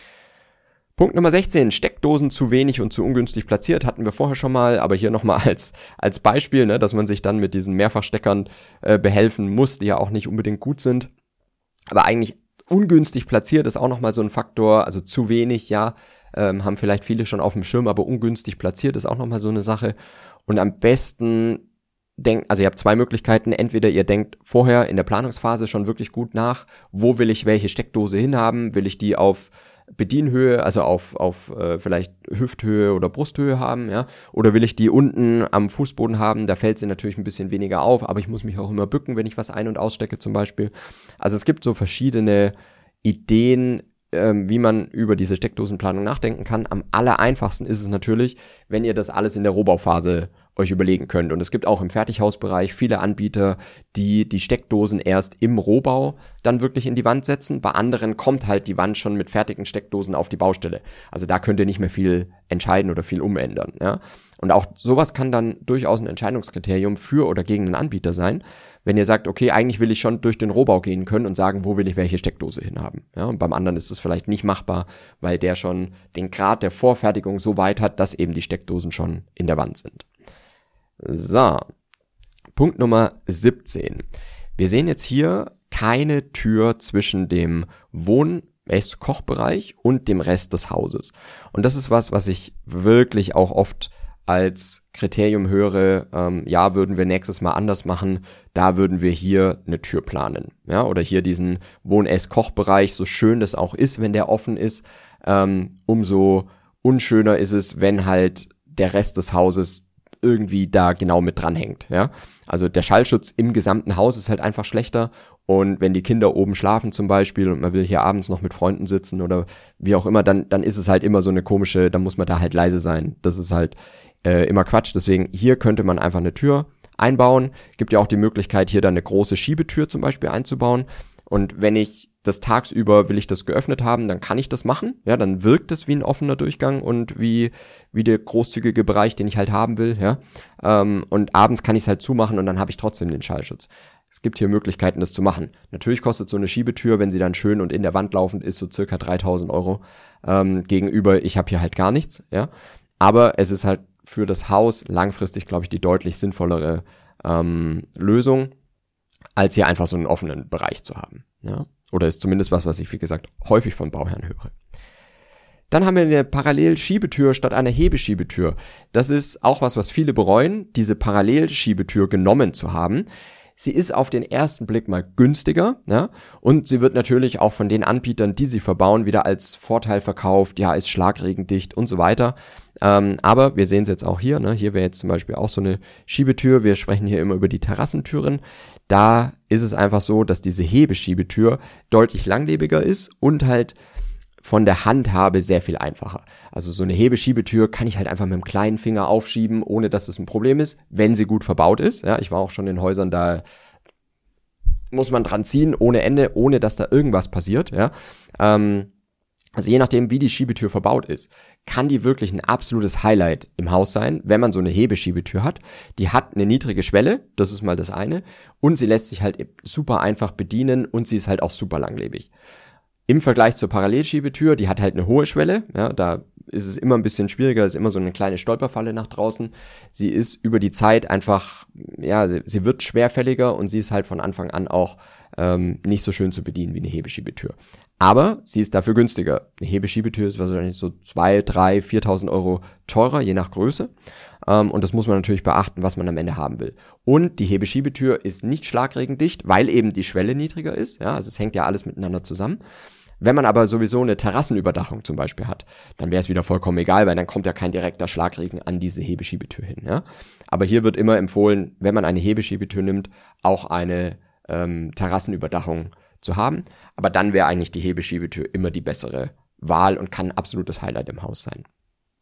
A: Punkt Nummer sechzehn, Steckdosen zu wenig und zu ungünstig platziert, hatten wir vorher schon mal, aber hier nochmal als als Beispiel, ne, dass man sich dann mit diesen Mehrfachsteckern äh, behelfen muss, die ja auch nicht unbedingt gut sind. Aber eigentlich ungünstig platziert ist auch nochmal so ein Faktor, also zu wenig, ja, ähm, haben vielleicht viele schon auf dem Schirm, aber ungünstig platziert ist auch nochmal so eine Sache. Und am besten denkt, also ihr habt zwei Möglichkeiten, entweder ihr denkt vorher in der Planungsphase schon wirklich gut nach, wo will ich welche Steckdose hinhaben, will ich die auf Bedienhöhe, also auf auf äh, vielleicht Hüfthöhe oder Brusthöhe haben, ja, oder will ich die unten am Fußboden haben, da fällt sie natürlich ein bisschen weniger auf, aber ich muss mich auch immer bücken, wenn ich was ein- und ausstecke zum Beispiel. Also es gibt so verschiedene Ideen, ähm, wie man über diese Steckdosenplanung nachdenken kann. Am aller einfachsten ist es natürlich, wenn ihr das alles in der Rohbauphase euch überlegen könnt. Und es gibt auch im Fertighausbereich viele Anbieter, die die Steckdosen erst im Rohbau dann wirklich in die Wand setzen. Bei anderen kommt halt die Wand schon mit fertigen Steckdosen auf die Baustelle. Also da könnt ihr nicht mehr viel entscheiden oder viel umändern. Ja? Und auch sowas kann dann durchaus ein Entscheidungskriterium für oder gegen einen Anbieter sein, wenn ihr sagt, okay, eigentlich will ich schon durch den Rohbau gehen können und sagen, wo will ich welche Steckdose hinhaben. Ja? Und beim anderen ist es vielleicht nicht machbar, weil der schon den Grad der Vorfertigung so weit hat, dass eben die Steckdosen schon in der Wand sind. So, Punkt Nummer siebzehn. Wir sehen jetzt hier keine Tür zwischen dem Wohn-, Ess-, Kochbereich und dem Rest des Hauses. Und das ist was, was ich wirklich auch oft als Kriterium höre, ähm, ja, würden wir nächstes Mal anders machen, da würden wir hier eine Tür planen. Ja, oder hier diesen Wohn-, Ess-, Kochbereich, so schön das auch ist, wenn der offen ist, ähm, umso unschöner ist es, wenn halt der Rest des Hauses irgendwie da genau mit dranhängt, ja. Also der Schallschutz im gesamten Haus ist halt einfach schlechter und wenn die Kinder oben schlafen zum Beispiel und man will hier abends noch mit Freunden sitzen oder wie auch immer, dann dann ist es halt immer so eine komische, dann muss man da halt leise sein. Das ist halt äh, immer Quatsch. Deswegen hier könnte man einfach eine Tür einbauen. Gibt ja auch die Möglichkeit, hier dann eine große Schiebetür zum Beispiel einzubauen. Und wenn ich das tagsüber will ich das geöffnet haben, dann kann ich das machen. Ja, dann wirkt es wie ein offener Durchgang und wie wie der großzügige Bereich, den ich halt haben will. Ja, ähm, und abends kann ich es halt zumachen und dann habe ich trotzdem den Schallschutz. Es gibt hier Möglichkeiten, das zu machen. Natürlich kostet so eine Schiebetür, wenn sie dann schön und in der Wand laufend ist, so circa dreitausend Euro ähm, gegenüber. Ich habe hier halt gar nichts. Ja, aber es ist halt für das Haus langfristig, glaube ich, die deutlich sinnvollere ähm, Lösung, als hier einfach so einen offenen Bereich zu haben. Ja. Oder ist zumindest was, was ich, wie gesagt, häufig von Bauherren höre. Dann haben wir eine Parallelschiebetür statt einer Hebeschiebetür. Das ist auch was, was viele bereuen, diese Parallelschiebetür genommen zu haben. Sie ist auf den ersten Blick mal günstiger, ja, und sie wird natürlich auch von den Anbietern, die sie verbauen, wieder als Vorteil verkauft, ja, ist schlagregendicht und so weiter. Ähm, aber wir sehen es jetzt auch hier, ne, hier wäre jetzt zum Beispiel auch so eine Schiebetür, wir sprechen hier immer über die Terrassentüren. Da ist es einfach so, dass diese Hebeschiebetür deutlich langlebiger ist und halt von der Handhabe sehr viel einfacher. Also so eine Hebeschiebetür kann ich halt einfach mit dem kleinen Finger aufschieben, ohne dass es ein Problem ist, wenn sie gut verbaut ist. Ja, ich war auch schon in Häusern, da muss man dran ziehen, ohne Ende, ohne dass da irgendwas passiert. Ja, ähm, also je nachdem, wie die Schiebetür verbaut ist, kann die wirklich ein absolutes Highlight im Haus sein, wenn man so eine Hebeschiebetür hat. Die hat eine niedrige Schwelle, das ist mal das eine, und sie lässt sich halt super einfach bedienen und sie ist halt auch super langlebig. Im Vergleich zur Parallelschiebetür, die hat halt eine hohe Schwelle, ja, da ist es immer ein bisschen schwieriger, ist immer so eine kleine Stolperfalle nach draußen. Sie ist über die Zeit einfach, ja, sie, sie wird schwerfälliger und sie ist halt von Anfang an auch ähm, nicht so schön zu bedienen wie eine Hebeschiebetür. Aber sie ist dafür günstiger. Eine Hebeschiebetür ist wahrscheinlich so zwei, drei, viertausend Euro teurer, je nach Größe. Ähm, und das muss man natürlich beachten, was man am Ende haben will. Und die Hebeschiebetür ist nicht schlagregendicht, weil eben die Schwelle niedriger ist. Ja, also es hängt ja alles miteinander zusammen. Wenn man aber sowieso eine Terrassenüberdachung zum Beispiel hat, dann wäre es wieder vollkommen egal, weil dann kommt ja kein direkter Schlagregen an diese Hebeschiebetür hin. Ja? Aber hier wird immer empfohlen, wenn man eine Hebeschiebetür nimmt, auch eine ähm, Terrassenüberdachung zu haben. Aber dann wäre eigentlich die Hebeschiebetür immer die bessere Wahl und kann ein absolutes Highlight im Haus sein.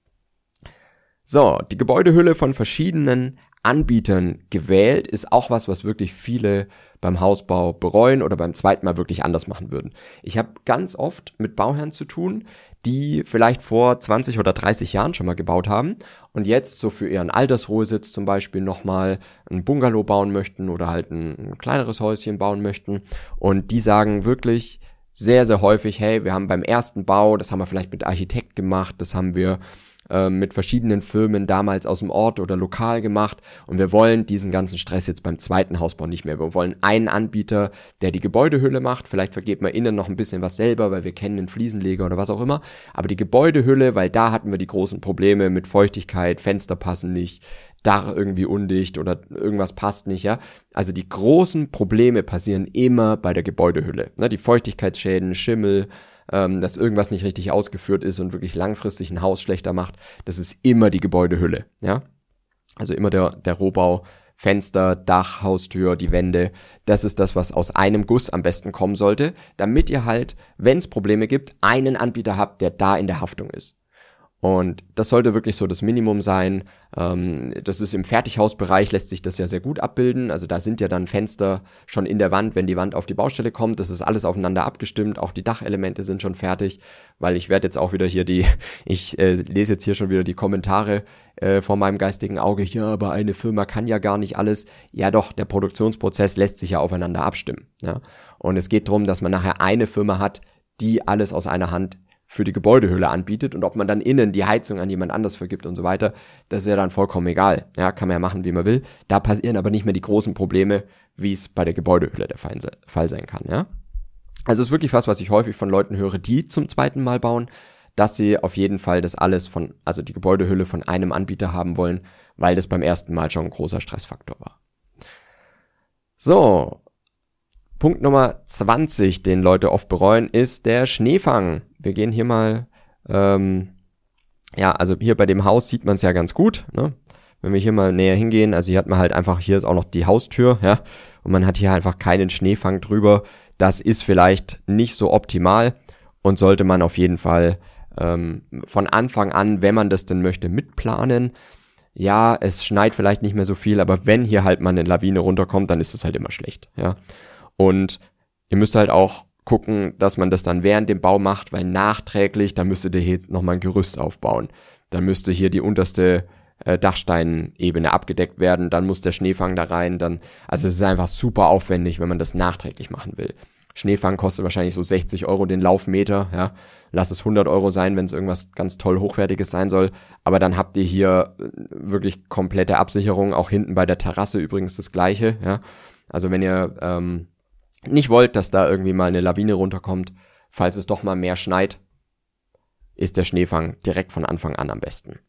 A: So, die Gebäudehülle von verschiedenen Anbietern gewählt ist auch was, was wirklich viele beim Hausbau bereuen oder beim zweiten Mal wirklich anders machen würden. Ich habe ganz oft mit Bauherren zu tun, die vielleicht vor zwanzig oder dreißig Jahren schon mal gebaut haben und jetzt so für ihren Altersruhesitz zum Beispiel nochmal ein Bungalow bauen möchten oder halt ein, ein kleineres Häuschen bauen möchten. Und die sagen wirklich sehr, sehr häufig, hey, wir haben beim ersten Bau, das haben wir vielleicht mit Architekt gemacht, das haben wir mit verschiedenen Firmen damals aus dem Ort oder lokal gemacht und wir wollen diesen ganzen Stress jetzt beim zweiten Hausbau nicht mehr. Wir wollen einen Anbieter, der die Gebäudehülle macht, vielleicht vergeht man innen noch ein bisschen was selber, weil wir kennen den Fliesenleger oder was auch immer, aber die Gebäudehülle, weil da hatten wir die großen Probleme mit Feuchtigkeit, Fenster passen nicht, Dach irgendwie undicht oder irgendwas passt nicht, ja. Also die großen Probleme passieren immer bei der Gebäudehülle, ne? Die Feuchtigkeitsschäden, Schimmel, dass irgendwas nicht richtig ausgeführt ist und wirklich langfristig ein Haus schlechter macht, das ist immer die Gebäudehülle, ja. Also immer der, der Rohbau, Fenster, Dach, Haustür, die Wände, das ist das, was aus einem Guss am besten kommen sollte, damit ihr halt, wenn es Probleme gibt, einen Anbieter habt, der da in der Haftung ist. Und das sollte wirklich so das Minimum sein. Ähm, das ist im Fertighausbereich, lässt sich das ja sehr gut abbilden. Also da sind ja dann Fenster schon in der Wand, wenn die Wand auf die Baustelle kommt. Das ist alles aufeinander abgestimmt. Auch die Dachelemente sind schon fertig, weil ich werde jetzt auch wieder hier die, ich äh, lese jetzt hier schon wieder die Kommentare äh, vor meinem geistigen Auge. Ja, aber eine Firma kann ja gar nicht alles. Ja doch, der Produktionsprozess lässt sich ja aufeinander abstimmen. Ja? Und es geht darum, dass man nachher eine Firma hat, die alles aus einer Hand für die Gebäudehülle anbietet, und ob man dann innen die Heizung an jemand anders vergibt und so weiter, das ist ja dann vollkommen egal. Ja, kann man ja machen, wie man will. Da passieren aber nicht mehr die großen Probleme, wie es bei der Gebäudehülle der Fall sein kann, ja. Also es ist wirklich was, was ich häufig von Leuten höre, die zum zweiten Mal bauen, dass sie auf jeden Fall das alles von, also die Gebäudehülle von einem Anbieter haben wollen, weil das beim ersten Mal schon ein großer Stressfaktor war. So, Punkt Nummer zwanzig, den Leute oft bereuen, ist der Schneefang. Wir gehen hier mal, ähm, ja, also hier bei dem Haus sieht man es ja ganz gut, ne? Wenn wir hier mal näher hingehen, also hier hat man halt einfach, hier ist auch noch die Haustür, ja, und man hat hier einfach keinen Schneefang drüber. Das ist vielleicht nicht so optimal und sollte man auf jeden Fall ähm, von Anfang an, wenn man das denn möchte, mitplanen. Ja, es schneit vielleicht nicht mehr so viel, aber wenn hier halt mal eine Lawine runterkommt, dann ist es halt immer schlecht, ja. Und ihr müsst halt auch gucken, dass man das dann während dem Bau macht, weil nachträglich, da müsstet ihr jetzt nochmal ein Gerüst aufbauen. Dann müsste hier die unterste äh, Dachsteinebene abgedeckt werden, dann muss der Schneefang da rein, dann, also es ist einfach super aufwendig, wenn man das nachträglich machen will. Schneefang kostet wahrscheinlich so sechzig Euro den Laufmeter, ja. Lass es hundert Euro sein, wenn es irgendwas ganz toll Hochwertiges sein soll. Aber dann habt ihr hier wirklich komplette Absicherung, auch hinten bei der Terrasse übrigens das Gleiche, ja. Also wenn ihr ähm, nicht wollt, dass da irgendwie mal eine Lawine runterkommt, falls es doch mal mehr schneit, ist der Schneefang direkt von Anfang an am besten.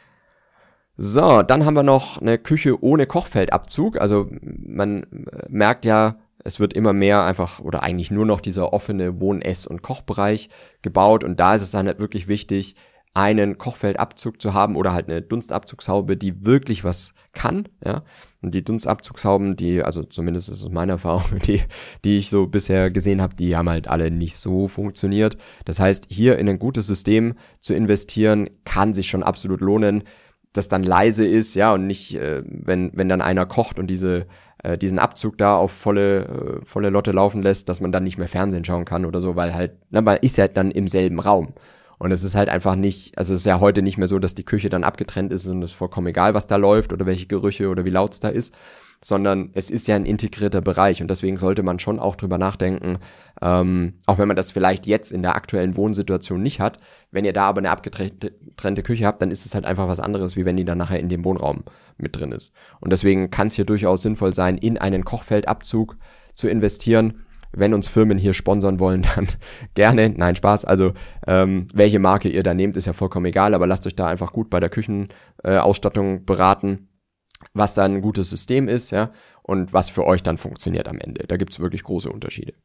A: So, dann haben wir noch eine Küche ohne Kochfeldabzug. Also man merkt ja, es wird immer mehr einfach oder eigentlich nur noch dieser offene Wohn-, Ess- und Kochbereich gebaut, und da ist es dann halt wirklich wichtig, einen Kochfeldabzug zu haben oder halt eine Dunstabzugshaube, die wirklich was kann, ja. Und die Dunstabzugshauben, die, also zumindest ist es meine Erfahrung, die, die ich so bisher gesehen habe, die haben halt alle nicht so funktioniert. Das heißt, hier in ein gutes System zu investieren, kann sich schon absolut lohnen, das dann leise ist, ja, und nicht, äh, wenn wenn dann einer kocht und diese äh, diesen Abzug da auf volle äh, volle Lotte laufen lässt, dass man dann nicht mehr Fernsehen schauen kann oder so, weil halt, na, man ist ja dann im selben Raum. Und es ist halt einfach nicht, also es ist ja heute nicht mehr so, dass die Küche dann abgetrennt ist und es ist vollkommen egal, was da läuft oder welche Gerüche oder wie laut es da ist, sondern es ist ja ein integrierter Bereich, und deswegen sollte man schon auch drüber nachdenken, ähm, auch wenn man das vielleicht jetzt in der aktuellen Wohnsituation nicht hat, wenn ihr da aber eine abgetrennte Küche habt, dann ist es halt einfach was anderes, wie wenn die dann nachher in dem Wohnraum mit drin ist. Und deswegen kann es hier durchaus sinnvoll sein, in einen Kochfeldabzug zu investieren. Wenn uns Firmen hier sponsern wollen, dann gerne. Nein, Spaß. Also ähm, welche Marke ihr da nehmt, ist ja vollkommen egal, aber lasst euch da einfach gut bei der Küchenausstattung äh, beraten, was da ein gutes System ist, ja, und was für euch dann funktioniert am Ende. Da gibt's wirklich große Unterschiede.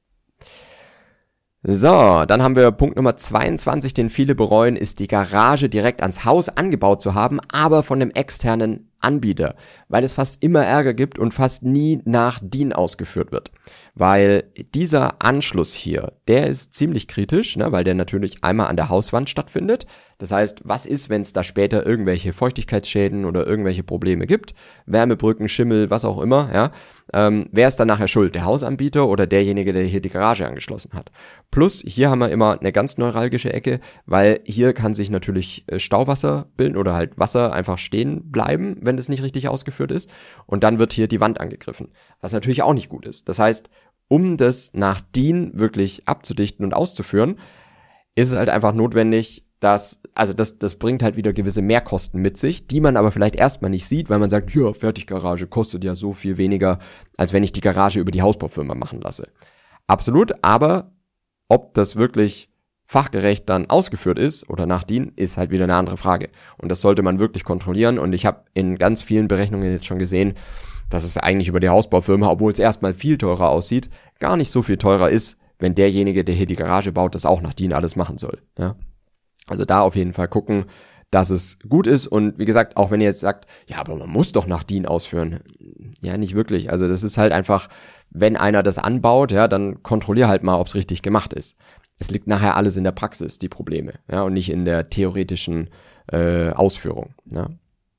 A: So, dann haben wir Punkt Nummer zweiundzwanzig, den viele bereuen, ist die Garage direkt ans Haus angebaut zu haben, aber von einem externen Anbieter, weil es fast immer Ärger gibt und fast nie nach D I N ausgeführt wird. Weil dieser Anschluss hier, der ist ziemlich kritisch, ne, weil der natürlich einmal an der Hauswand stattfindet. Das heißt, was ist, wenn es da später irgendwelche Feuchtigkeitsschäden oder irgendwelche Probleme gibt? Wärmebrücken, Schimmel, was auch immer, ja. Ähm, wer ist dann nachher schuld? Der Hausanbieter oder derjenige, der hier die Garage angeschlossen hat? Plus, hier haben wir immer eine ganz neuralgische Ecke, weil hier kann sich natürlich Stauwasser bilden oder halt Wasser einfach stehen bleiben, wenn es nicht richtig ausgeführt ist. Und dann wird hier die Wand angegriffen, was natürlich auch nicht gut ist. Das heißt, um das nach D I N wirklich abzudichten und auszuführen, ist es halt einfach notwendig, dass, also das, das bringt halt wieder gewisse Mehrkosten mit sich, die man aber vielleicht erstmal nicht sieht, weil man sagt, ja, Fertiggarage kostet ja so viel weniger, als wenn ich die Garage über die Hausbaufirma machen lasse. Absolut, aber ob das wirklich fachgerecht dann ausgeführt ist oder nach D I N, ist halt wieder eine andere Frage. Und das sollte man wirklich kontrollieren, und ich habe in ganz vielen Berechnungen jetzt schon gesehen, dass es eigentlich über die Hausbaufirma, obwohl es erstmal viel teurer aussieht, gar nicht so viel teurer ist, wenn derjenige, der hier die Garage baut, das auch nach D I N alles machen soll. Ja? Also da auf jeden Fall gucken, dass es gut ist, und wie gesagt, auch wenn ihr jetzt sagt, ja, aber man muss doch nach D I N ausführen. Ja, nicht wirklich. Also das ist halt einfach, wenn einer das anbaut, ja, dann kontrollier halt mal, ob es richtig gemacht ist. Es liegt nachher alles in der Praxis, die Probleme, ja, und nicht in der theoretischen äh, Ausführung. Ja.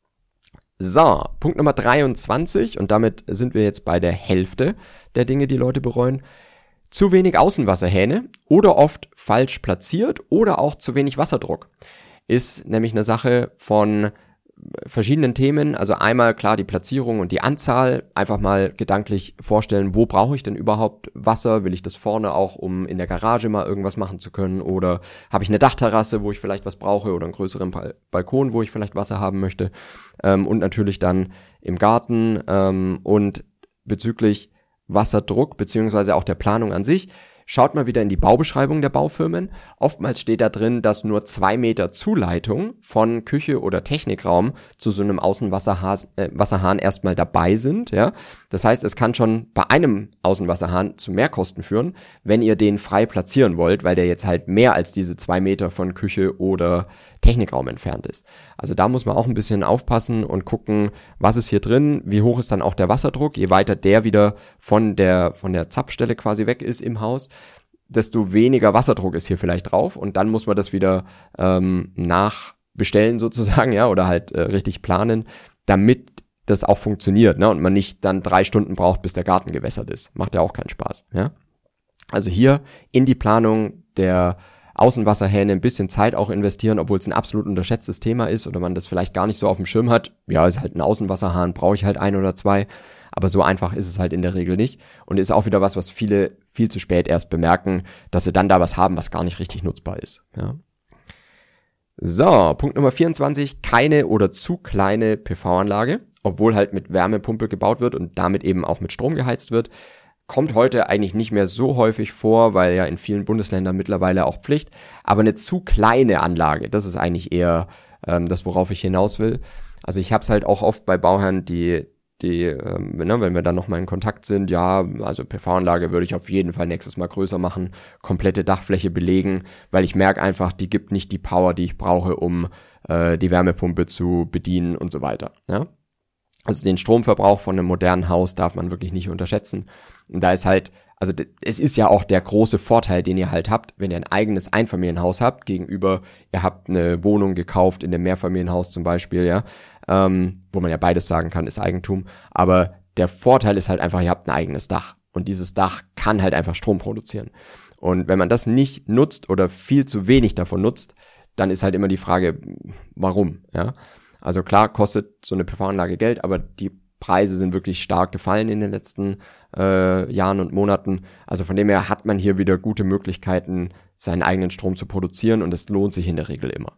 A: So, Punkt Nummer dreiundzwanzig, und damit sind wir jetzt bei der Hälfte der Dinge, die Leute bereuen. Zu wenig Außenwasserhähne oder oft falsch platziert oder auch zu wenig Wasserdruck. Ist nämlich eine Sache von verschiedenen Themen, also einmal klar die Platzierung und die Anzahl, einfach mal gedanklich vorstellen, wo brauche ich denn überhaupt Wasser, will ich das vorne auch, um in der Garage mal irgendwas machen zu können, oder habe ich eine Dachterrasse, wo ich vielleicht was brauche, oder einen größeren Balkon, wo ich vielleicht Wasser haben möchte, ähm, und natürlich dann im Garten, ähm, und bezüglich Wasserdruck beziehungsweise auch der Planung an sich, schaut mal wieder in die Baubeschreibung der Baufirmen. Oftmals steht da drin, dass nur zwei Meter Zuleitung von Küche oder Technikraum zu so einem Außenwasserhahn äh, Wasserhahn erstmal dabei sind. Ja, das heißt, es kann schon bei einem Außenwasserhahn zu Mehrkosten führen, wenn ihr den frei platzieren wollt, weil der jetzt halt mehr als diese zwei Meter von Küche oder Technikraum entfernt ist. Also da muss man auch ein bisschen aufpassen und gucken, was ist hier drin, wie hoch ist dann auch der Wasserdruck. Je weiter der wieder von der von der Zapfstelle quasi weg ist im Haus, desto weniger Wasserdruck ist hier vielleicht drauf, und dann muss man das wieder ähm, nachbestellen sozusagen, ja, oder halt äh, richtig planen, damit das auch funktioniert, ne, und man nicht dann drei Stunden braucht, bis der Garten gewässert ist. Macht ja auch keinen Spaß, ja. Also hier in die Planung der Außenwasserhähne ein bisschen Zeit auch investieren, obwohl es ein absolut unterschätztes Thema ist oder man das vielleicht gar nicht so auf dem Schirm hat. Ja, ist halt ein Außenwasserhahn, brauche ich halt ein oder zwei. Aber so einfach ist es halt in der Regel nicht. Und ist auch wieder was, was viele viel zu spät erst bemerken, dass sie dann da was haben, was gar nicht richtig nutzbar ist. Ja. So, Punkt Nummer vierundzwanzig, keine oder zu kleine P V-Anlage, obwohl halt mit Wärmepumpe gebaut wird und damit eben auch mit Strom geheizt wird. Kommt heute eigentlich nicht mehr so häufig vor, weil ja in vielen Bundesländern mittlerweile auch Pflicht. Aber eine zu kleine Anlage, das ist eigentlich eher ähm, das, worauf ich hinaus will. Also ich habe es halt auch oft bei Bauherren, die die, ähm, ne, wenn wir dann nochmal in Kontakt sind, ja, also P V-Anlage würde ich auf jeden Fall nächstes Mal größer machen, komplette Dachfläche belegen, weil ich merke einfach, die gibt nicht die Power, die ich brauche, um äh, die Wärmepumpe zu bedienen und so weiter. Ja? Also den Stromverbrauch von einem modernen Haus darf man wirklich nicht unterschätzen. Und da ist halt, also es ist ja auch der große Vorteil, den ihr halt habt, wenn ihr ein eigenes Einfamilienhaus habt, gegenüber, ihr habt eine Wohnung gekauft in einem Mehrfamilienhaus zum Beispiel, ja, ähm, wo man ja beides sagen kann, ist Eigentum. Aber der Vorteil ist halt einfach, ihr habt ein eigenes Dach. Und dieses Dach kann halt einfach Strom produzieren. Und wenn man das nicht nutzt oder viel zu wenig davon nutzt, dann ist halt immer die Frage, warum, ja. Also klar kostet so eine P V-Anlage Geld, aber die Preise sind wirklich stark gefallen in den letzten äh, Jahren und Monaten. Also von dem her hat man hier wieder gute Möglichkeiten, seinen eigenen Strom zu produzieren, und es lohnt sich in der Regel immer.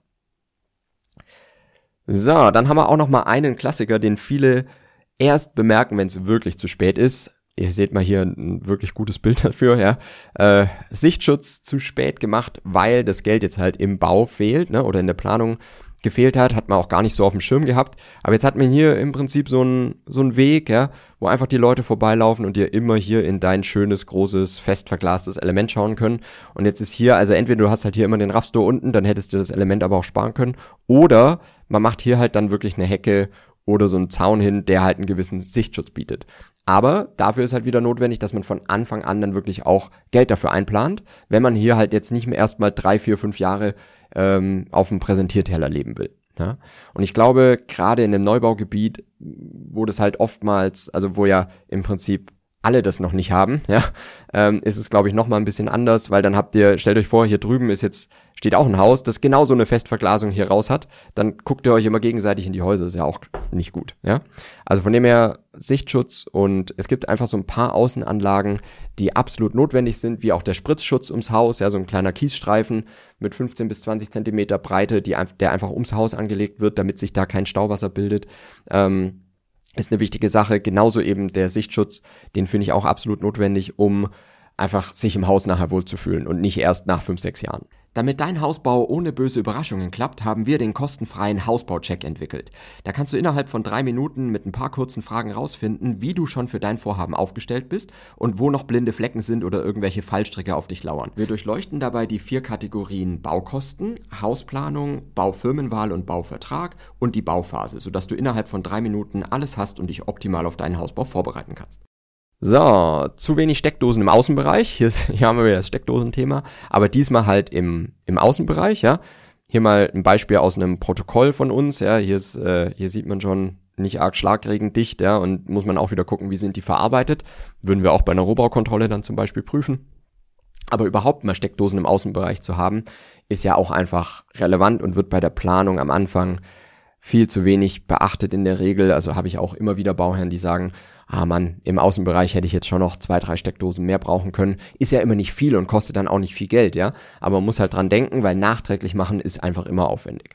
A: So, dann haben wir auch noch mal einen Klassiker, den viele erst bemerken, wenn es wirklich zu spät ist. Ihr seht mal hier ein wirklich gutes Bild dafür, ja. Äh, Sichtschutz zu spät gemacht, weil das Geld jetzt halt im Bau fehlt, ne, oder in der Planung gefehlt hat, hat man auch gar nicht so auf dem Schirm gehabt. Aber jetzt hat man hier im Prinzip so einen so einen Weg, ja, wo einfach die Leute vorbeilaufen und dir immer hier in dein schönes, großes, fest verglastes Element schauen können. Und jetzt ist hier, also entweder du hast halt hier immer den Raffstore unten, dann hättest du das Element aber auch sparen können. Oder man macht hier halt dann wirklich eine Hecke oder so einen Zaun hin, der halt einen gewissen Sichtschutz bietet. Aber dafür ist halt wieder notwendig, dass man von Anfang an dann wirklich auch Geld dafür einplant, wenn man hier halt jetzt nicht mehr erstmal drei, vier, fünf Jahre ähm, auf dem Präsentierteller leben will. Ja? Und ich glaube, gerade in einem Neubaugebiet, wo das halt oftmals, also wo ja im Prinzip alle das noch nicht haben, ja, ähm, ist es, glaube ich, noch mal ein bisschen anders, weil dann habt ihr, stellt euch vor, hier drüben ist jetzt, steht auch ein Haus, das genau so eine Festverglasung hier raus hat, dann guckt ihr euch immer gegenseitig in die Häuser, ist ja auch nicht gut, ja. Also von dem her Sichtschutz, und es gibt einfach so ein paar Außenanlagen, die absolut notwendig sind, wie auch der Spritzschutz ums Haus, ja, so ein kleiner Kiesstreifen mit fünfzehn bis zwanzig Zentimeter Breite, die, der einfach ums Haus angelegt wird, damit sich da kein Stauwasser bildet, ähm, ist eine wichtige Sache. Genauso eben der Sichtschutz, den finde ich auch absolut notwendig, um einfach sich im Haus nachher wohlzufühlen und nicht erst nach fünf, sechs Jahren. Damit dein Hausbau ohne böse Überraschungen klappt, haben wir den kostenfreien Hausbau-Check entwickelt. Da kannst du innerhalb von drei Minuten mit ein paar kurzen Fragen rausfinden, wie du schon für dein Vorhaben aufgestellt bist und wo noch blinde Flecken sind oder irgendwelche Fallstricke auf dich lauern. Wir durchleuchten dabei die vier Kategorien Baukosten, Hausplanung, Baufirmenwahl und Bauvertrag und die Bauphase, sodass du innerhalb von drei Minuten alles hast und dich optimal auf deinen Hausbau vorbereiten kannst. So, zu wenig Steckdosen im Außenbereich. Hier, ist, hier haben wir wieder das Steckdosenthema, aber diesmal halt im, im Außenbereich, ja. hier mal ein Beispiel aus einem Protokoll von uns, ja, hier ist, äh, hier sieht man schon nicht arg schlagregendicht, ja, und muss man auch wieder gucken, wie sind die verarbeitet. Würden wir auch bei einer Rohbaukontrolle dann zum Beispiel prüfen. Aber überhaupt mal Steckdosen im Außenbereich zu haben, ist ja auch einfach relevant und wird bei der Planung am Anfang viel zu wenig beachtet in der Regel. Also habe ich auch immer wieder Bauherren, die sagen, ah Mann, im Außenbereich hätte ich jetzt schon noch zwei, drei Steckdosen mehr brauchen können. Ist ja immer nicht viel und kostet dann auch nicht viel Geld, ja. Aber man muss halt dran denken, weil nachträglich machen ist einfach immer aufwendig.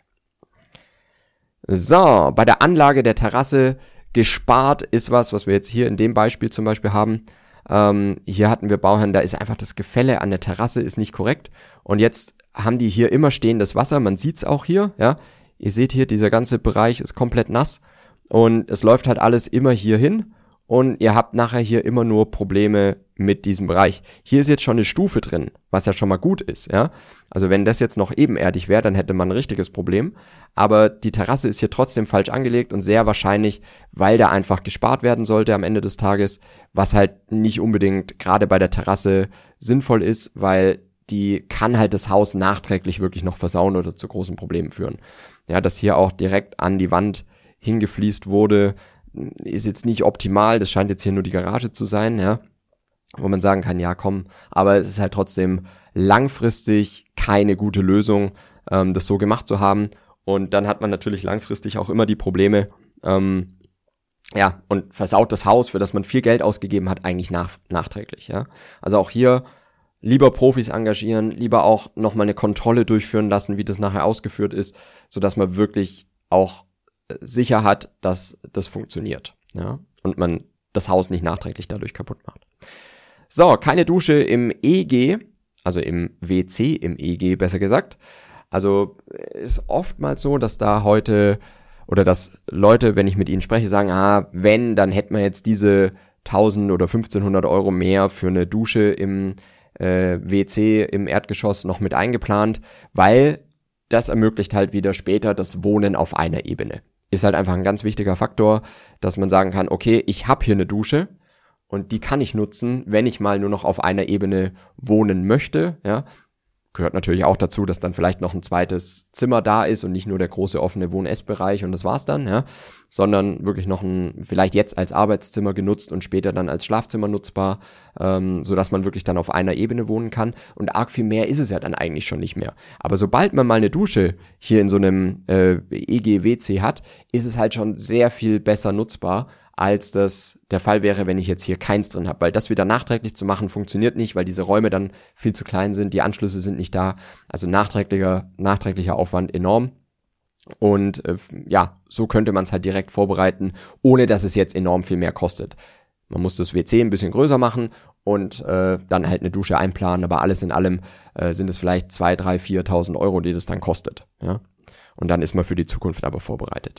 A: So, bei der Anlage der Terrasse gespart ist was, was wir jetzt hier in dem Beispiel zum Beispiel haben. Ähm, hier hatten wir Bauherren, da ist einfach das Gefälle an der Terrasse ist nicht korrekt. Und jetzt haben die hier immer stehendes Wasser, man sieht's auch hier, ja. Ihr seht hier, dieser ganze Bereich ist komplett nass und es läuft halt alles immer hier hin und ihr habt nachher hier immer nur Probleme mit diesem Bereich. Hier ist jetzt schon eine Stufe drin, was ja schon mal gut ist, ja. Also wenn das jetzt noch ebenerdig wäre, dann hätte man ein richtiges Problem. Aber die Terrasse ist hier trotzdem falsch angelegt und sehr wahrscheinlich, weil da einfach gespart werden sollte am Ende des Tages, was halt nicht unbedingt gerade bei der Terrasse sinnvoll ist, weil die kann halt das Haus nachträglich wirklich noch versauen oder zu großen Problemen führen. Ja, dass hier auch direkt an die Wand hingefliest wurde, ist jetzt nicht optimal. Das scheint jetzt hier nur die Garage zu sein, ja, wo man sagen kann, ja komm, aber es ist halt trotzdem langfristig keine gute Lösung, ähm, das so gemacht zu haben. Und dann hat man natürlich langfristig auch immer die Probleme, ähm, ja, und versaut das Haus, für das man viel Geld ausgegeben hat, eigentlich nach, nachträglich, ja. Also auch hier lieber Profis engagieren, lieber auch nochmal eine Kontrolle durchführen lassen, wie das nachher ausgeführt ist, sodass man wirklich auch sicher hat, dass das funktioniert, ja, und man das Haus nicht nachträglich dadurch kaputt macht. So, keine Dusche im E G, also im W C, im E G besser gesagt. Also ist oftmals so, dass da heute oder dass Leute, wenn ich mit ihnen spreche, sagen, ah, wenn, dann hätten wir jetzt diese tausend oder fünfzehnhundert Euro mehr für eine Dusche im äh, W C im Erdgeschoss noch mit eingeplant, weil das ermöglicht halt wieder später das Wohnen auf einer Ebene. Ist halt einfach ein ganz wichtiger Faktor, dass man sagen kann, okay, ich habe hier eine Dusche und die kann ich nutzen, wenn ich mal nur noch auf einer Ebene wohnen möchte, ja. Gehört natürlich auch dazu, dass dann vielleicht noch ein zweites Zimmer da ist und nicht nur der große offene Wohn-Ess-Bereich und das war's dann, ja, sondern wirklich noch ein, vielleicht jetzt als Arbeitszimmer genutzt und später dann als Schlafzimmer nutzbar, ähm, sodass man wirklich dann auf einer Ebene wohnen kann. Und arg viel mehr ist es ja dann eigentlich schon nicht mehr. Aber sobald man mal eine Dusche hier in so einem äh, E G W C hat, ist es halt schon sehr viel besser nutzbar, als das der Fall wäre, wenn ich jetzt hier keins drin habe. Weil das wieder nachträglich zu machen, funktioniert nicht, weil diese Räume dann viel zu klein sind, die Anschlüsse sind nicht da. Also nachträglicher, nachträglicher Aufwand enorm. Und äh, ja, so könnte man es halt direkt vorbereiten, ohne dass es jetzt enorm viel mehr kostet. Man muss das W C ein bisschen größer machen und äh, dann halt eine Dusche einplanen, aber alles in allem äh, sind es vielleicht zwei, drei, viertausend Euro, die das dann kostet. Ja? Und dann ist man für die Zukunft aber vorbereitet.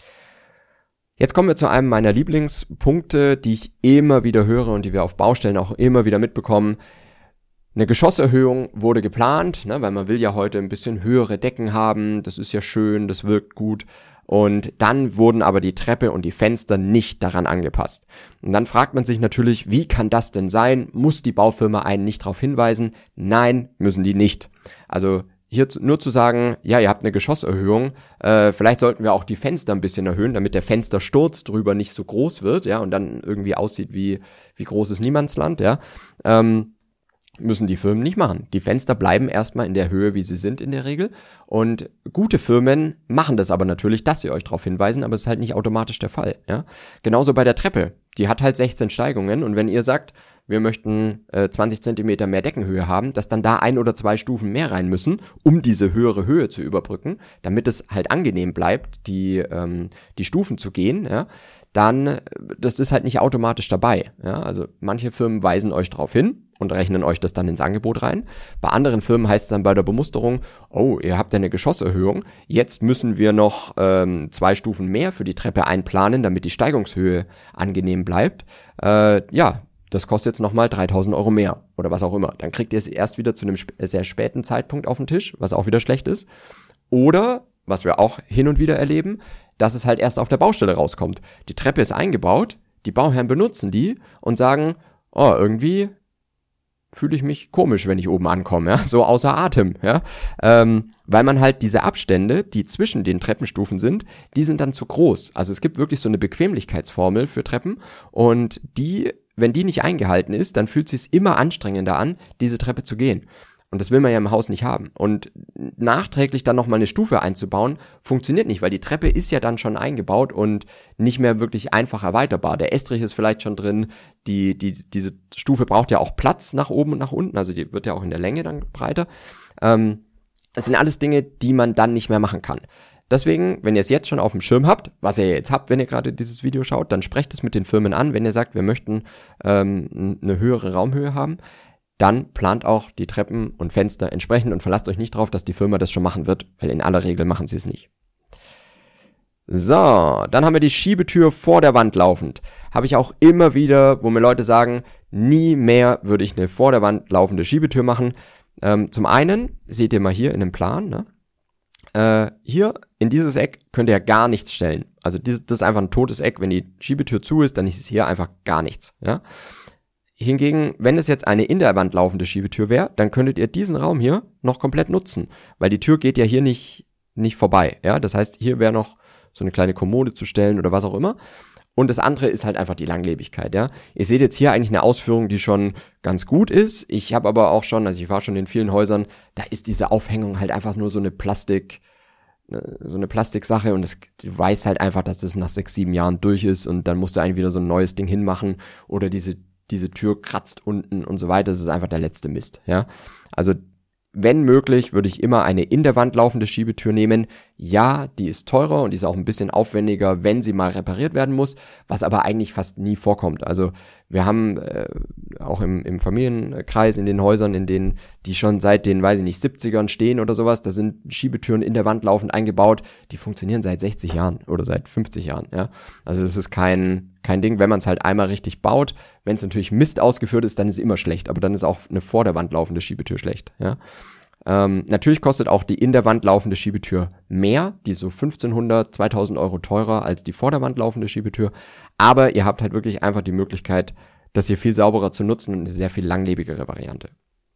A: Jetzt kommen wir zu einem meiner Lieblingspunkte, die ich immer wieder höre und die wir auf Baustellen auch immer wieder mitbekommen. Eine Geschosserhöhung wurde geplant, ne, weil man will ja heute ein bisschen höhere Decken haben, das ist ja schön, das wirkt gut. Und dann wurden aber die Treppe und die Fenster nicht daran angepasst. Und dann fragt man sich natürlich, wie kann das denn sein? Muss die Baufirma einen nicht darauf hinweisen? Nein, müssen die nicht. Also hier nur zu sagen, ja, ihr habt eine Geschosserhöhung, äh, vielleicht sollten wir auch die Fenster ein bisschen erhöhen, damit der Fenstersturz drüber nicht so groß wird, ja, und dann irgendwie aussieht wie wie großes Niemandsland, ja, ähm, müssen die Firmen nicht machen. Die Fenster bleiben erstmal in der Höhe, wie sie sind in der Regel. Und gute Firmen machen das aber natürlich, dass sie euch darauf hinweisen, aber es ist halt nicht automatisch der Fall, ja. Genauso bei der Treppe. Die hat halt sechzehn Steigungen und wenn ihr sagt, wir möchten äh, zwanzig Zentimeter mehr Deckenhöhe haben, dass dann da ein oder zwei Stufen mehr rein müssen, um diese höhere Höhe zu überbrücken, damit es halt angenehm bleibt, die ähm, die Stufen zu gehen, ja, dann, das ist halt nicht automatisch dabei, ja, also manche Firmen weisen euch darauf hin und rechnen euch das dann ins Angebot rein. Bei anderen Firmen heißt es dann bei der Bemusterung, oh, ihr habt ja eine Geschosserhöhung, jetzt müssen wir noch ähm, zwei Stufen mehr für die Treppe einplanen, damit die Steigungshöhe angenehm bleibt, äh, ja, das kostet jetzt nochmal dreitausend Euro mehr oder was auch immer. Dann kriegt ihr es erst wieder zu einem sp- sehr späten Zeitpunkt auf den Tisch, was auch wieder schlecht ist. Oder, was wir auch hin und wieder erleben, dass es halt erst auf der Baustelle rauskommt. Die Treppe ist eingebaut, die Bauherren benutzen die und sagen, oh, irgendwie fühle ich mich komisch, wenn ich oben ankomme, ja, so außer Atem, ja, ähm, weil man halt diese Abstände, die zwischen den Treppenstufen sind, die sind dann zu groß. Also es gibt wirklich so eine Bequemlichkeitsformel für Treppen und die, wenn die nicht eingehalten ist, dann fühlt es sich immer anstrengender an, diese Treppe zu gehen. Und das will man ja im Haus nicht haben. Und nachträglich dann nochmal eine Stufe einzubauen, funktioniert nicht, weil die Treppe ist ja dann schon eingebaut und nicht mehr wirklich einfach erweiterbar. Der Estrich ist vielleicht schon drin, die, die, diese Stufe braucht ja auch Platz nach oben und nach unten, also die wird ja auch in der Länge dann breiter. Ähm, das sind alles Dinge, die man dann nicht mehr machen kann. Deswegen, wenn ihr es jetzt schon auf dem Schirm habt, was ihr jetzt habt, wenn ihr gerade dieses Video schaut, dann sprecht es mit den Firmen an, wenn ihr sagt, wir möchten ähm, eine höhere Raumhöhe haben. Dann plant auch die Treppen und Fenster entsprechend und verlasst euch nicht drauf, dass die Firma das schon machen wird, weil in aller Regel machen sie es nicht. So, dann haben wir die Schiebetür vor der Wand laufend. Habe ich auch immer wieder, wo mir Leute sagen, nie mehr würde ich eine vor der Wand laufende Schiebetür machen. Ähm, zum einen, seht ihr mal hier in dem Plan, ne? äh, hier in dieses Eck könnt ihr ja gar nichts stellen. Also dieses, das ist einfach ein totes Eck. Wenn die Schiebetür zu ist, dann ist es hier einfach gar nichts, ja. Hingegen, wenn es jetzt eine in der Wand laufende Schiebetür wäre, dann könntet ihr diesen Raum hier noch komplett nutzen, weil die Tür geht ja hier nicht nicht vorbei, ja, das heißt, hier wäre noch so eine kleine Kommode zu stellen oder was auch immer. Und das andere ist halt einfach die Langlebigkeit, ja. Ihr seht jetzt hier eigentlich eine Ausführung, die schon ganz gut ist. Ich habe aber auch schon, also ich war schon in vielen Häusern, da ist diese Aufhängung halt einfach nur so eine Plastik, so eine Plastiksache und es, du weißt halt einfach, dass das nach sechs, sieben Jahren durch ist und dann musst du eigentlich wieder so ein neues Ding hinmachen oder diese diese Tür kratzt unten und so weiter, das ist einfach der letzte Mist, ja. Also, wenn möglich, würde ich immer eine in der Wand laufende Schiebetür nehmen. Ja, die ist teurer und die ist auch ein bisschen aufwendiger, wenn sie mal repariert werden muss, was aber eigentlich fast nie vorkommt. Also, wir haben äh, auch im, im Familienkreis, in den Häusern, in denen die schon seit den, weiß ich nicht, siebzigern stehen oder sowas, da sind Schiebetüren in der Wand laufend eingebaut, die funktionieren seit sechzig Jahren oder seit fünfzig Jahren, ja. Also, das ist kein kein Ding, wenn man es halt einmal richtig baut. Wenn es natürlich Mist ausgeführt ist, dann ist es immer schlecht, aber dann ist auch eine vor der Wand laufende Schiebetür schlecht, ja. Ähm, natürlich kostet auch die in der Wand laufende Schiebetür mehr, die ist so fünfzehnhundert, zweitausend Euro teurer als die vor der Wand laufende Schiebetür, aber ihr habt halt wirklich einfach die Möglichkeit, das hier viel sauberer zu nutzen und eine sehr viel langlebigere Variante.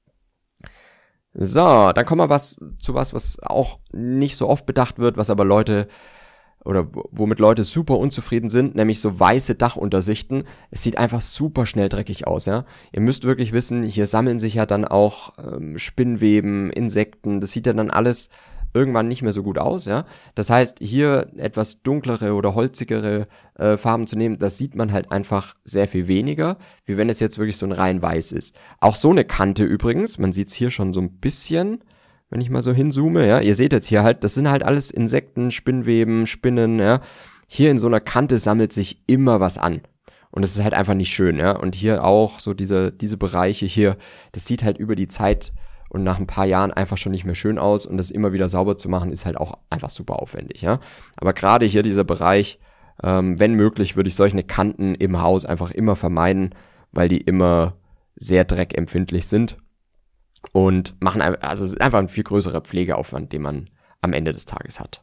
A: So, dann kommen wir was zu was, was auch nicht so oft bedacht wird, was aber Leute oder womit Leute super unzufrieden sind, nämlich so weiße Dachuntersichten. Es sieht einfach super schnell dreckig aus, ja. Ihr müsst wirklich wissen, hier sammeln sich ja dann auch ähm, Spinnweben, Insekten, das sieht ja dann alles irgendwann nicht mehr so gut aus, ja. Das heißt, hier etwas dunklere oder holzigere äh, Farben zu nehmen, das sieht man halt einfach sehr viel weniger, wie wenn es jetzt wirklich so ein rein weiß ist. Auch so eine Kante übrigens, man sieht es hier schon so ein bisschen, wenn ich mal so hinzoome, ja, ihr seht jetzt hier halt, das sind halt alles Insekten, Spinnweben, Spinnen, ja. Hier in so einer Kante sammelt sich immer was an. Und das ist halt einfach nicht schön, ja. Und hier auch so diese, diese Bereiche hier, das sieht halt über die Zeit und nach ein paar Jahren einfach schon nicht mehr schön aus und das immer wieder sauber zu machen, ist halt auch einfach super aufwendig, ja. Aber gerade hier dieser Bereich, ähm, wenn möglich, würde ich solche Kanten im Haus einfach immer vermeiden, weil die immer sehr dreckempfindlich sind. Und machen also einfach ein viel größerer Pflegeaufwand, den man am Ende des Tages hat.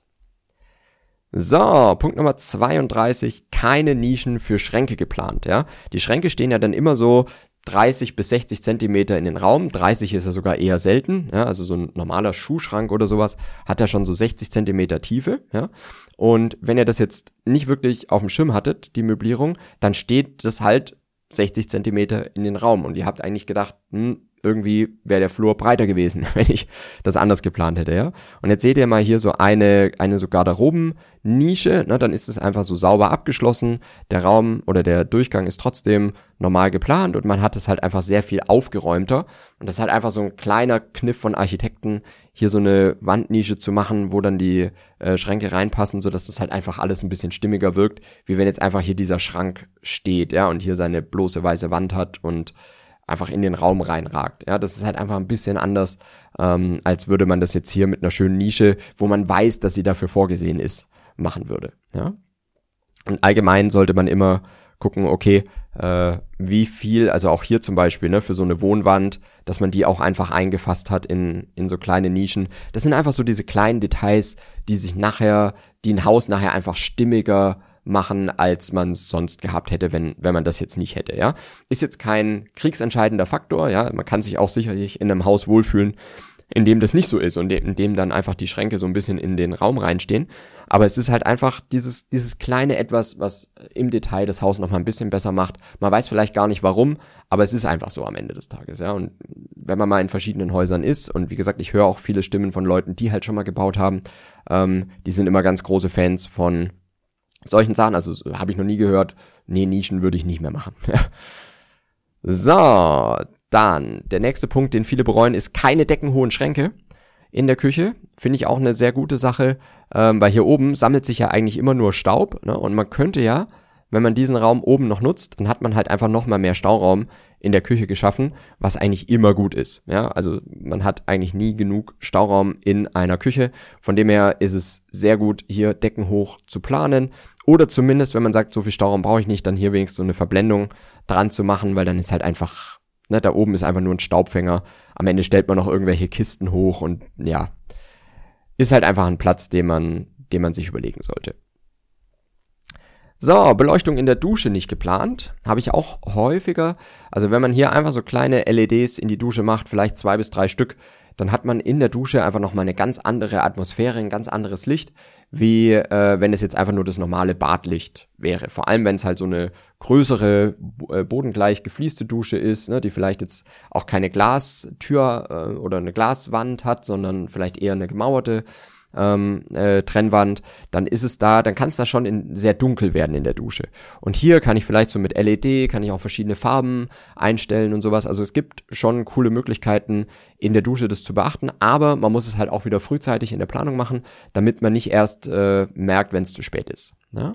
A: So, Punkt Nummer zweiunddreißig, keine Nischen für Schränke geplant, ja. Die Schränke stehen ja dann immer so dreißig bis sechzig Zentimeter in den Raum, dreißig ist ja sogar eher selten, ja, also so ein normaler Schuhschrank oder sowas hat ja schon so sechzig Zentimeter Tiefe, ja. Und wenn ihr das jetzt nicht wirklich auf dem Schirm hattet, die Möblierung, dann steht das halt sechzig Zentimeter in den Raum und ihr habt eigentlich gedacht, hm, irgendwie wäre der Flur breiter gewesen, wenn ich das anders geplant hätte, ja. Und jetzt seht ihr mal hier so eine eine so Garderoben-Nische, ne, dann ist es einfach so sauber abgeschlossen. Der Raum oder der Durchgang ist trotzdem normal geplant und man hat es halt einfach sehr viel aufgeräumter. Und das ist halt einfach so ein kleiner Kniff von Architekten, hier so eine Wandnische zu machen, wo dann die äh, Schränke reinpassen, sodass das halt einfach alles ein bisschen stimmiger wirkt, wie wenn jetzt einfach hier dieser Schrank steht, ja, und hier seine bloße weiße Wand hat und einfach in den Raum reinragt. Ja, das ist halt einfach ein bisschen anders, ähm, als würde man das jetzt hier mit einer schönen Nische, wo man weiß, dass sie dafür vorgesehen ist, machen würde. Ja. Und allgemein sollte man immer gucken, okay, äh, wie viel, also auch hier zum Beispiel, ne, für so eine Wohnwand, dass man die auch einfach eingefasst hat in in so kleine Nischen. Das sind einfach so diese kleinen Details, die sich nachher, die ein Haus nachher einfach stimmiger machen, als man es sonst gehabt hätte, wenn wenn man das jetzt nicht hätte, ja. Ist jetzt kein kriegsentscheidender Faktor, ja. Man kann sich auch sicherlich in einem Haus wohlfühlen, in dem das nicht so ist und in dem dann einfach die Schränke so ein bisschen in den Raum reinstehen. Aber es ist halt einfach dieses dieses kleine Etwas, was im Detail das Haus nochmal ein bisschen besser macht. Man weiß vielleicht gar nicht warum, aber es ist einfach so am Ende des Tages, ja. Und wenn man mal in verschiedenen Häusern ist, und wie gesagt, ich höre auch viele Stimmen von Leuten, die halt schon mal gebaut haben, ähm, die sind immer ganz große Fans von solchen Sachen. Also habe ich noch nie gehört, nee, Nischen würde ich nicht mehr machen. So, dann der nächste Punkt, den viele bereuen, ist keine deckenhohen Schränke in der Küche. Finde ich auch eine sehr gute Sache, ähm, weil hier oben sammelt sich ja eigentlich immer nur Staub, ne? Und man könnte ja, wenn man diesen Raum oben noch nutzt, dann hat man halt einfach noch mal mehr Stauraum in der Küche geschaffen, was eigentlich immer gut ist. Ja, also man hat eigentlich nie genug Stauraum in einer Küche. Von dem her ist es sehr gut, hier deckenhoch zu planen. Oder zumindest, wenn man sagt, so viel Stauraum brauche ich nicht, dann hier wenigstens so eine Verblendung dran zu machen, weil dann ist halt einfach, ne, da oben ist einfach nur ein Staubfänger. Am Ende stellt man noch irgendwelche Kisten hoch und ja, ist halt einfach ein Platz, den man, den man sich überlegen sollte. So, Beleuchtung in der Dusche nicht geplant, habe ich auch häufiger. Also wenn man hier einfach so kleine L E Ds in die Dusche macht, vielleicht zwei bis drei Stück, dann hat man in der Dusche einfach nochmal eine ganz andere Atmosphäre, ein ganz anderes Licht, wie äh, wenn es jetzt einfach nur das normale Badlicht wäre. Vor allem, wenn es halt so eine größere, äh, bodengleich geflieste Dusche ist, ne, die vielleicht jetzt auch keine Glastür äh, oder eine Glaswand hat, sondern vielleicht eher eine gemauerte Ähm, äh, Trennwand, dann ist es da, dann kann es da schon in, sehr dunkel werden in der Dusche. Und hier kann ich vielleicht so mit L E D, kann ich auch verschiedene Farben einstellen und sowas. Also es gibt schon coole Möglichkeiten in der Dusche das zu beachten, aber man muss es halt auch wieder frühzeitig in der Planung machen, damit man nicht erst äh, merkt, wenn es zu spät ist. Ne?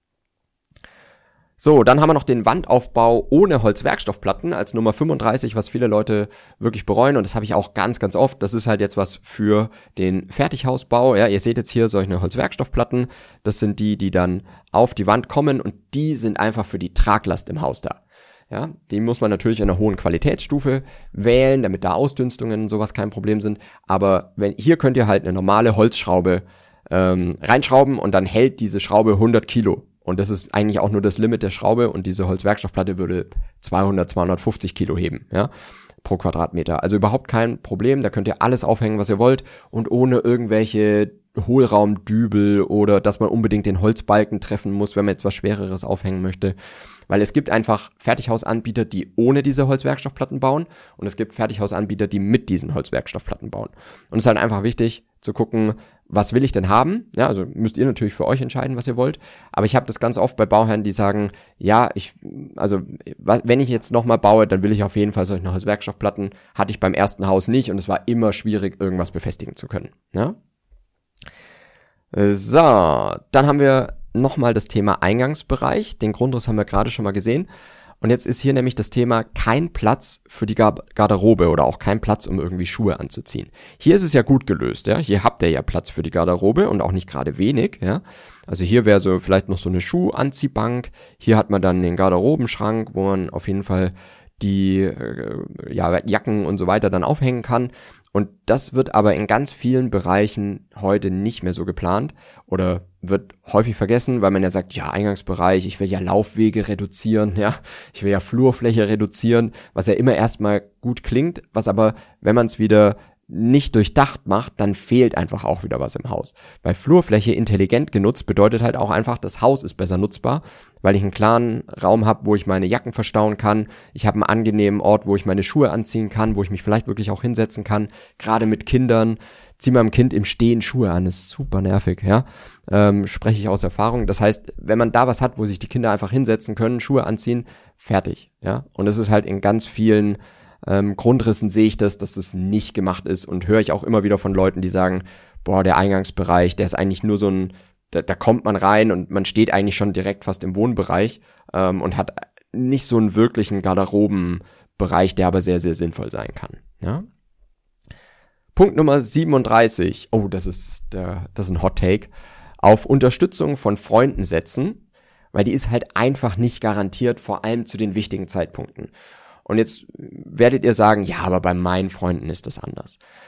A: So, dann haben wir noch den Wandaufbau ohne Holzwerkstoffplatten als Nummer fünfunddreißig, was viele Leute wirklich bereuen, und das habe ich auch ganz, ganz oft. Das ist halt jetzt was für den Fertighausbau. Ja, ihr seht jetzt hier solche Holzwerkstoffplatten. Das sind die, die dann auf die Wand kommen, und die sind einfach für die Traglast im Haus da. Ja, die muss man natürlich in einer hohen Qualitätsstufe wählen, damit da Ausdünstungen und sowas kein Problem sind. Aber wenn hier könnt ihr halt eine normale Holzschraube ähm, reinschrauben, und dann hält diese Schraube hundert Kilo. Und das ist eigentlich auch nur das Limit der Schraube, und diese Holzwerkstoffplatte würde zweihundert, zweihundertfünfzig Kilo heben, ja, pro Quadratmeter. Also überhaupt kein Problem, da könnt ihr alles aufhängen, was ihr wollt, und ohne irgendwelche Hohlraumdübel oder dass man unbedingt den Holzbalken treffen muss, wenn man jetzt was Schwereres aufhängen möchte. Weil es gibt einfach Fertighausanbieter, die ohne diese Holzwerkstoffplatten bauen, und es gibt Fertighausanbieter, die mit diesen Holzwerkstoffplatten bauen. Und es ist halt einfach wichtig zu gucken, was will ich denn haben? Ja, also müsst ihr natürlich für euch entscheiden, was ihr wollt. Aber ich habe das ganz oft bei Bauherren, die sagen, ja, ich, also wenn ich jetzt nochmal baue, dann will ich auf jeden Fall solche Holzwerkstoffplatten. Hatte ich beim ersten Haus nicht, und es war immer schwierig, irgendwas befestigen zu können. Ja? So, dann haben wir nochmal das Thema Eingangsbereich. Den Grundriss haben wir gerade schon mal gesehen. Und jetzt ist hier nämlich das Thema kein Platz für die Garderobe oder auch kein Platz, um irgendwie Schuhe anzuziehen. Hier ist es ja gut gelöst, ja. Hier habt ihr ja Platz für die Garderobe, und auch nicht gerade wenig, ja. Also hier wäre so vielleicht noch so eine Schuhanziehbank. Hier hat man dann den Garderobenschrank, wo man auf jeden Fall die äh, ja, Jacken und so weiter dann aufhängen kann. Und das wird aber in ganz vielen Bereichen heute nicht mehr so geplant oder wird häufig vergessen, weil man ja sagt, ja, Eingangsbereich, ich will ja Laufwege reduzieren, ja, ich will ja Flurfläche reduzieren, was ja immer erstmal gut klingt, was aber, wenn man es wieder nicht durchdacht macht, dann fehlt einfach auch wieder was im Haus. Weil Flurfläche intelligent genutzt bedeutet halt auch einfach, das Haus ist besser nutzbar, weil ich einen klaren Raum habe, wo ich meine Jacken verstauen kann. Ich habe einen angenehmen Ort, wo ich meine Schuhe anziehen kann, wo ich mich vielleicht wirklich auch hinsetzen kann. Gerade mit Kindern, zieh meinem Kind im Stehen Schuhe an, das ist super nervig, ja. Ähm, spreche ich aus Erfahrung. Das heißt, wenn man da was hat, wo sich die Kinder einfach hinsetzen können, Schuhe anziehen, fertig, ja. Und es ist halt in ganz vielen Ähm, Grundrissen sehe ich das, dass das nicht gemacht ist, und höre ich auch immer wieder von Leuten, die sagen, boah, der Eingangsbereich, der ist eigentlich nur so ein, da, da kommt man rein und man steht eigentlich schon direkt fast im Wohnbereich ähm, und hat nicht so einen wirklichen Garderobenbereich, der aber sehr, sehr sinnvoll sein kann. Ja? Punkt Nummer siebenunddreißig, oh, das ist, der, das ist ein Hot Take, auf Unterstützung von Freunden setzen, weil die ist halt einfach nicht garantiert, vor allem zu den wichtigen Zeitpunkten. Und jetzt werdet ihr sagen, ja, aber bei meinen Freunden ist das anders.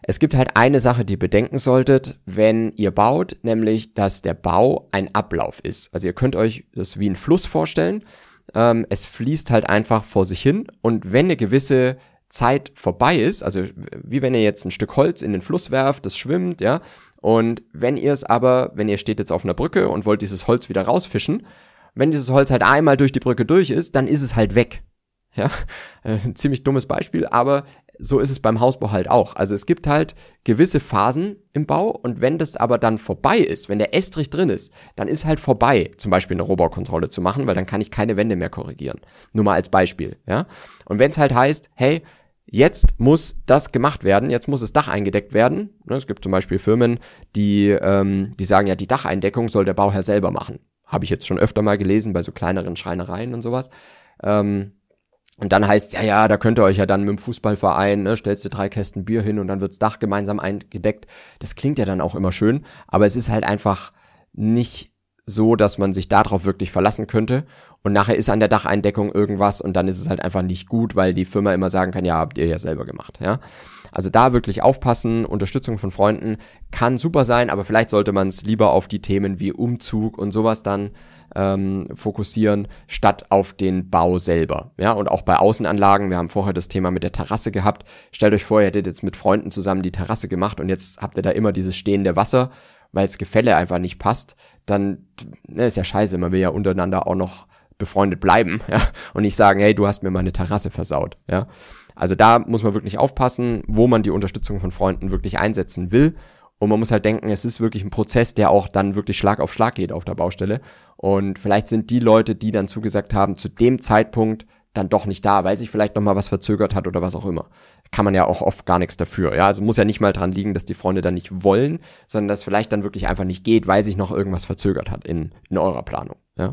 A: Es gibt halt eine Sache, die ihr bedenken solltet, wenn ihr baut, nämlich, dass der Bau ein Ablauf ist. Also ihr könnt euch das wie ein Fluss vorstellen. Ähm, es fließt halt einfach vor sich hin und wenn eine gewisse Zeit vorbei ist, also wie wenn ihr jetzt ein Stück Holz in den Fluss werft, das schwimmt, ja, und wenn ihr es aber, wenn ihr steht jetzt auf einer Brücke und wollt dieses Holz wieder rausfischen, wenn dieses Holz halt einmal durch die Brücke durch ist, dann ist es halt weg. Ja, äh, ein ziemlich dummes Beispiel, aber so ist es beim Hausbau halt auch. Also es gibt halt gewisse Phasen im Bau und wenn das aber dann vorbei ist, wenn der Estrich drin ist, dann ist halt vorbei, zum Beispiel eine Rohbaukontrolle zu machen, weil dann kann ich keine Wände mehr korrigieren. Nur mal als Beispiel, ja. Und wenn es halt heißt, hey, jetzt muss das gemacht werden, jetzt muss das Dach eingedeckt werden. Es gibt zum Beispiel Firmen, die, ähm, die sagen, ja, die Dacheindeckung soll der Bauherr selber machen. Habe ich jetzt schon öfter mal gelesen bei so kleineren Schreinereien und sowas. Ähm, Und dann heißt ja, ja, da könnt ihr euch ja dann mit dem Fußballverein, ne, stellst du drei Kästen Bier hin und dann wirds Dach gemeinsam eingedeckt. Das klingt ja dann auch immer schön, aber es ist halt einfach nicht so, dass man sich darauf wirklich verlassen könnte. Und nachher ist an der Dacheindeckung irgendwas und dann ist es halt einfach nicht gut, weil die Firma immer sagen kann, ja, habt ihr ja selber gemacht, ja. Also da wirklich aufpassen, Unterstützung von Freunden kann super sein, aber vielleicht sollte man es lieber auf die Themen wie Umzug und sowas dann ähm, fokussieren, statt auf den Bau selber. Ja, und auch bei Außenanlagen, wir haben vorher das Thema mit der Terrasse gehabt. Stellt euch vor, ihr hättet jetzt mit Freunden zusammen die Terrasse gemacht und jetzt habt ihr da immer dieses stehende Wasser, weil das Gefälle einfach nicht passt. Dann ne, ist ja scheiße, man will ja untereinander auch noch befreundet bleiben, ja, und nicht sagen, hey, du hast mir meine Terrasse versaut, ja. Also da muss man wirklich aufpassen, wo man die Unterstützung von Freunden wirklich einsetzen will. Und man muss halt denken, es ist wirklich ein Prozess, der auch dann wirklich Schlag auf Schlag geht auf der Baustelle. Und vielleicht sind die Leute, die dann zugesagt haben, zu dem Zeitpunkt dann doch nicht da, weil sich vielleicht nochmal was verzögert hat oder was auch immer. Kann man ja auch oft gar nichts dafür. Ja, also muss ja nicht mal dran liegen, dass die Freunde dann nicht wollen, sondern dass vielleicht dann wirklich einfach nicht geht, weil sich noch irgendwas verzögert hat in, in eurer Planung. Ja.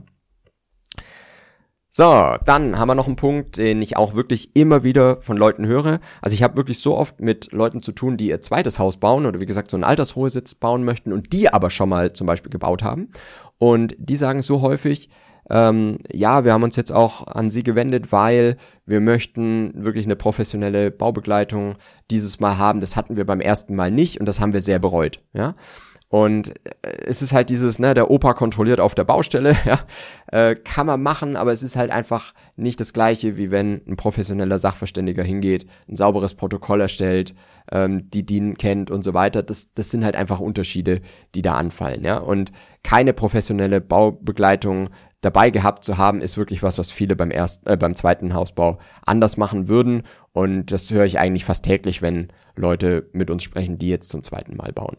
A: So, dann haben wir noch einen Punkt, den ich auch wirklich immer wieder von Leuten höre. Also ich habe wirklich so oft mit Leuten zu tun, die ihr zweites Haus bauen oder wie gesagt so einen Altersruhesitz bauen möchten und die aber schon mal zum Beispiel gebaut haben. Und die sagen so häufig, ähm, ja, wir haben uns jetzt auch an sie gewendet, weil wir möchten wirklich eine professionelle Baubegleitung dieses Mal haben. Das hatten wir beim ersten Mal nicht und das haben wir sehr bereut, ja. Und es ist halt dieses, ne, der Opa kontrolliert auf der Baustelle, ja, äh, kann man machen, aber es ist halt einfach nicht das Gleiche, wie wenn ein professioneller Sachverständiger hingeht, ein sauberes Protokoll erstellt, ähm, die D I N kennt und so weiter. Das, das sind halt einfach Unterschiede, die da anfallen, ja. Und keine professionelle Baubegleitung dabei gehabt zu haben, ist wirklich was, was viele beim ersten, äh, beim zweiten Hausbau anders machen würden. Und das höre ich eigentlich fast täglich, wenn Leute mit uns sprechen, die jetzt zum zweiten Mal bauen.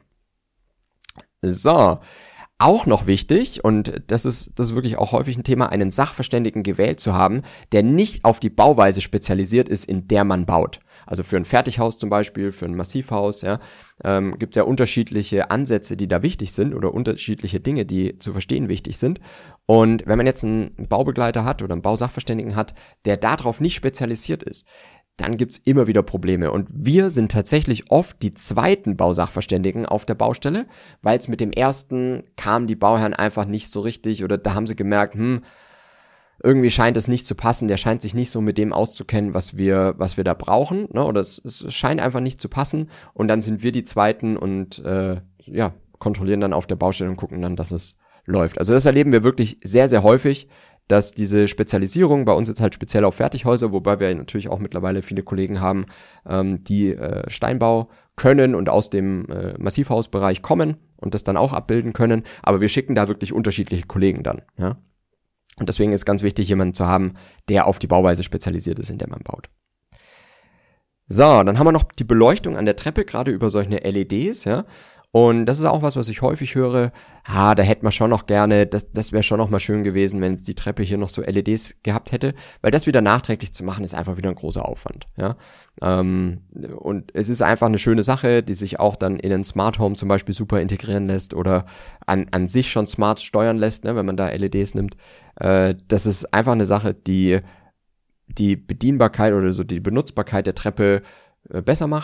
A: So, auch noch wichtig, und das ist, das ist wirklich auch häufig ein Thema, einen Sachverständigen gewählt zu haben, der nicht auf die Bauweise spezialisiert ist, in der man baut. Also für ein Fertighaus zum Beispiel, für ein Massivhaus, ja, ähm, gibt es ja unterschiedliche Ansätze, die da wichtig sind oder unterschiedliche Dinge, die zu verstehen wichtig sind. Und wenn man jetzt einen Baubegleiter hat oder einen Bausachverständigen hat, der darauf nicht spezialisiert ist, dann gibt's immer wieder Probleme. Und wir sind tatsächlich oft die zweiten Bausachverständigen auf der Baustelle, weil es mit dem ersten kamen die Bauherren einfach nicht so richtig oder da haben sie gemerkt, hm, irgendwie scheint es nicht zu passen, der scheint sich nicht so mit dem auszukennen, was wir, was wir da brauchen, ne? Oder es, es scheint einfach nicht zu passen und dann sind wir die Zweiten und äh, ja, kontrollieren dann auf der Baustelle und gucken dann, dass es läuft. Also das erleben wir wirklich sehr, sehr häufig, dass diese Spezialisierung, bei uns jetzt halt speziell auf Fertighäuser, wobei wir natürlich auch mittlerweile viele Kollegen haben, ähm, die äh, Steinbau können und aus dem äh, Massivhausbereich kommen und das dann auch abbilden können, aber wir schicken da wirklich unterschiedliche Kollegen dann, ja. Und deswegen ist ganz wichtig, jemanden zu haben, der auf die Bauweise spezialisiert ist, in der man baut. So, dann haben wir noch die Beleuchtung an der Treppe, gerade über solche L E Ds, ja. Und das ist auch was, was ich häufig höre, ah, da hätte man schon noch gerne, das, das wäre schon noch mal schön gewesen, wenn die Treppe hier noch so L E Ds gehabt hätte, weil das wieder nachträglich zu machen, ist einfach wieder ein großer Aufwand, ja. Ähm, und es ist einfach eine schöne Sache, die sich auch dann in ein Smart Home zum Beispiel super integrieren lässt oder an, an sich schon smart steuern lässt, ne, wenn man da L E Ds nimmt. Äh, das ist einfach eine Sache, die die Bedienbarkeit oder so die Benutzbarkeit der Treppe äh, besser macht,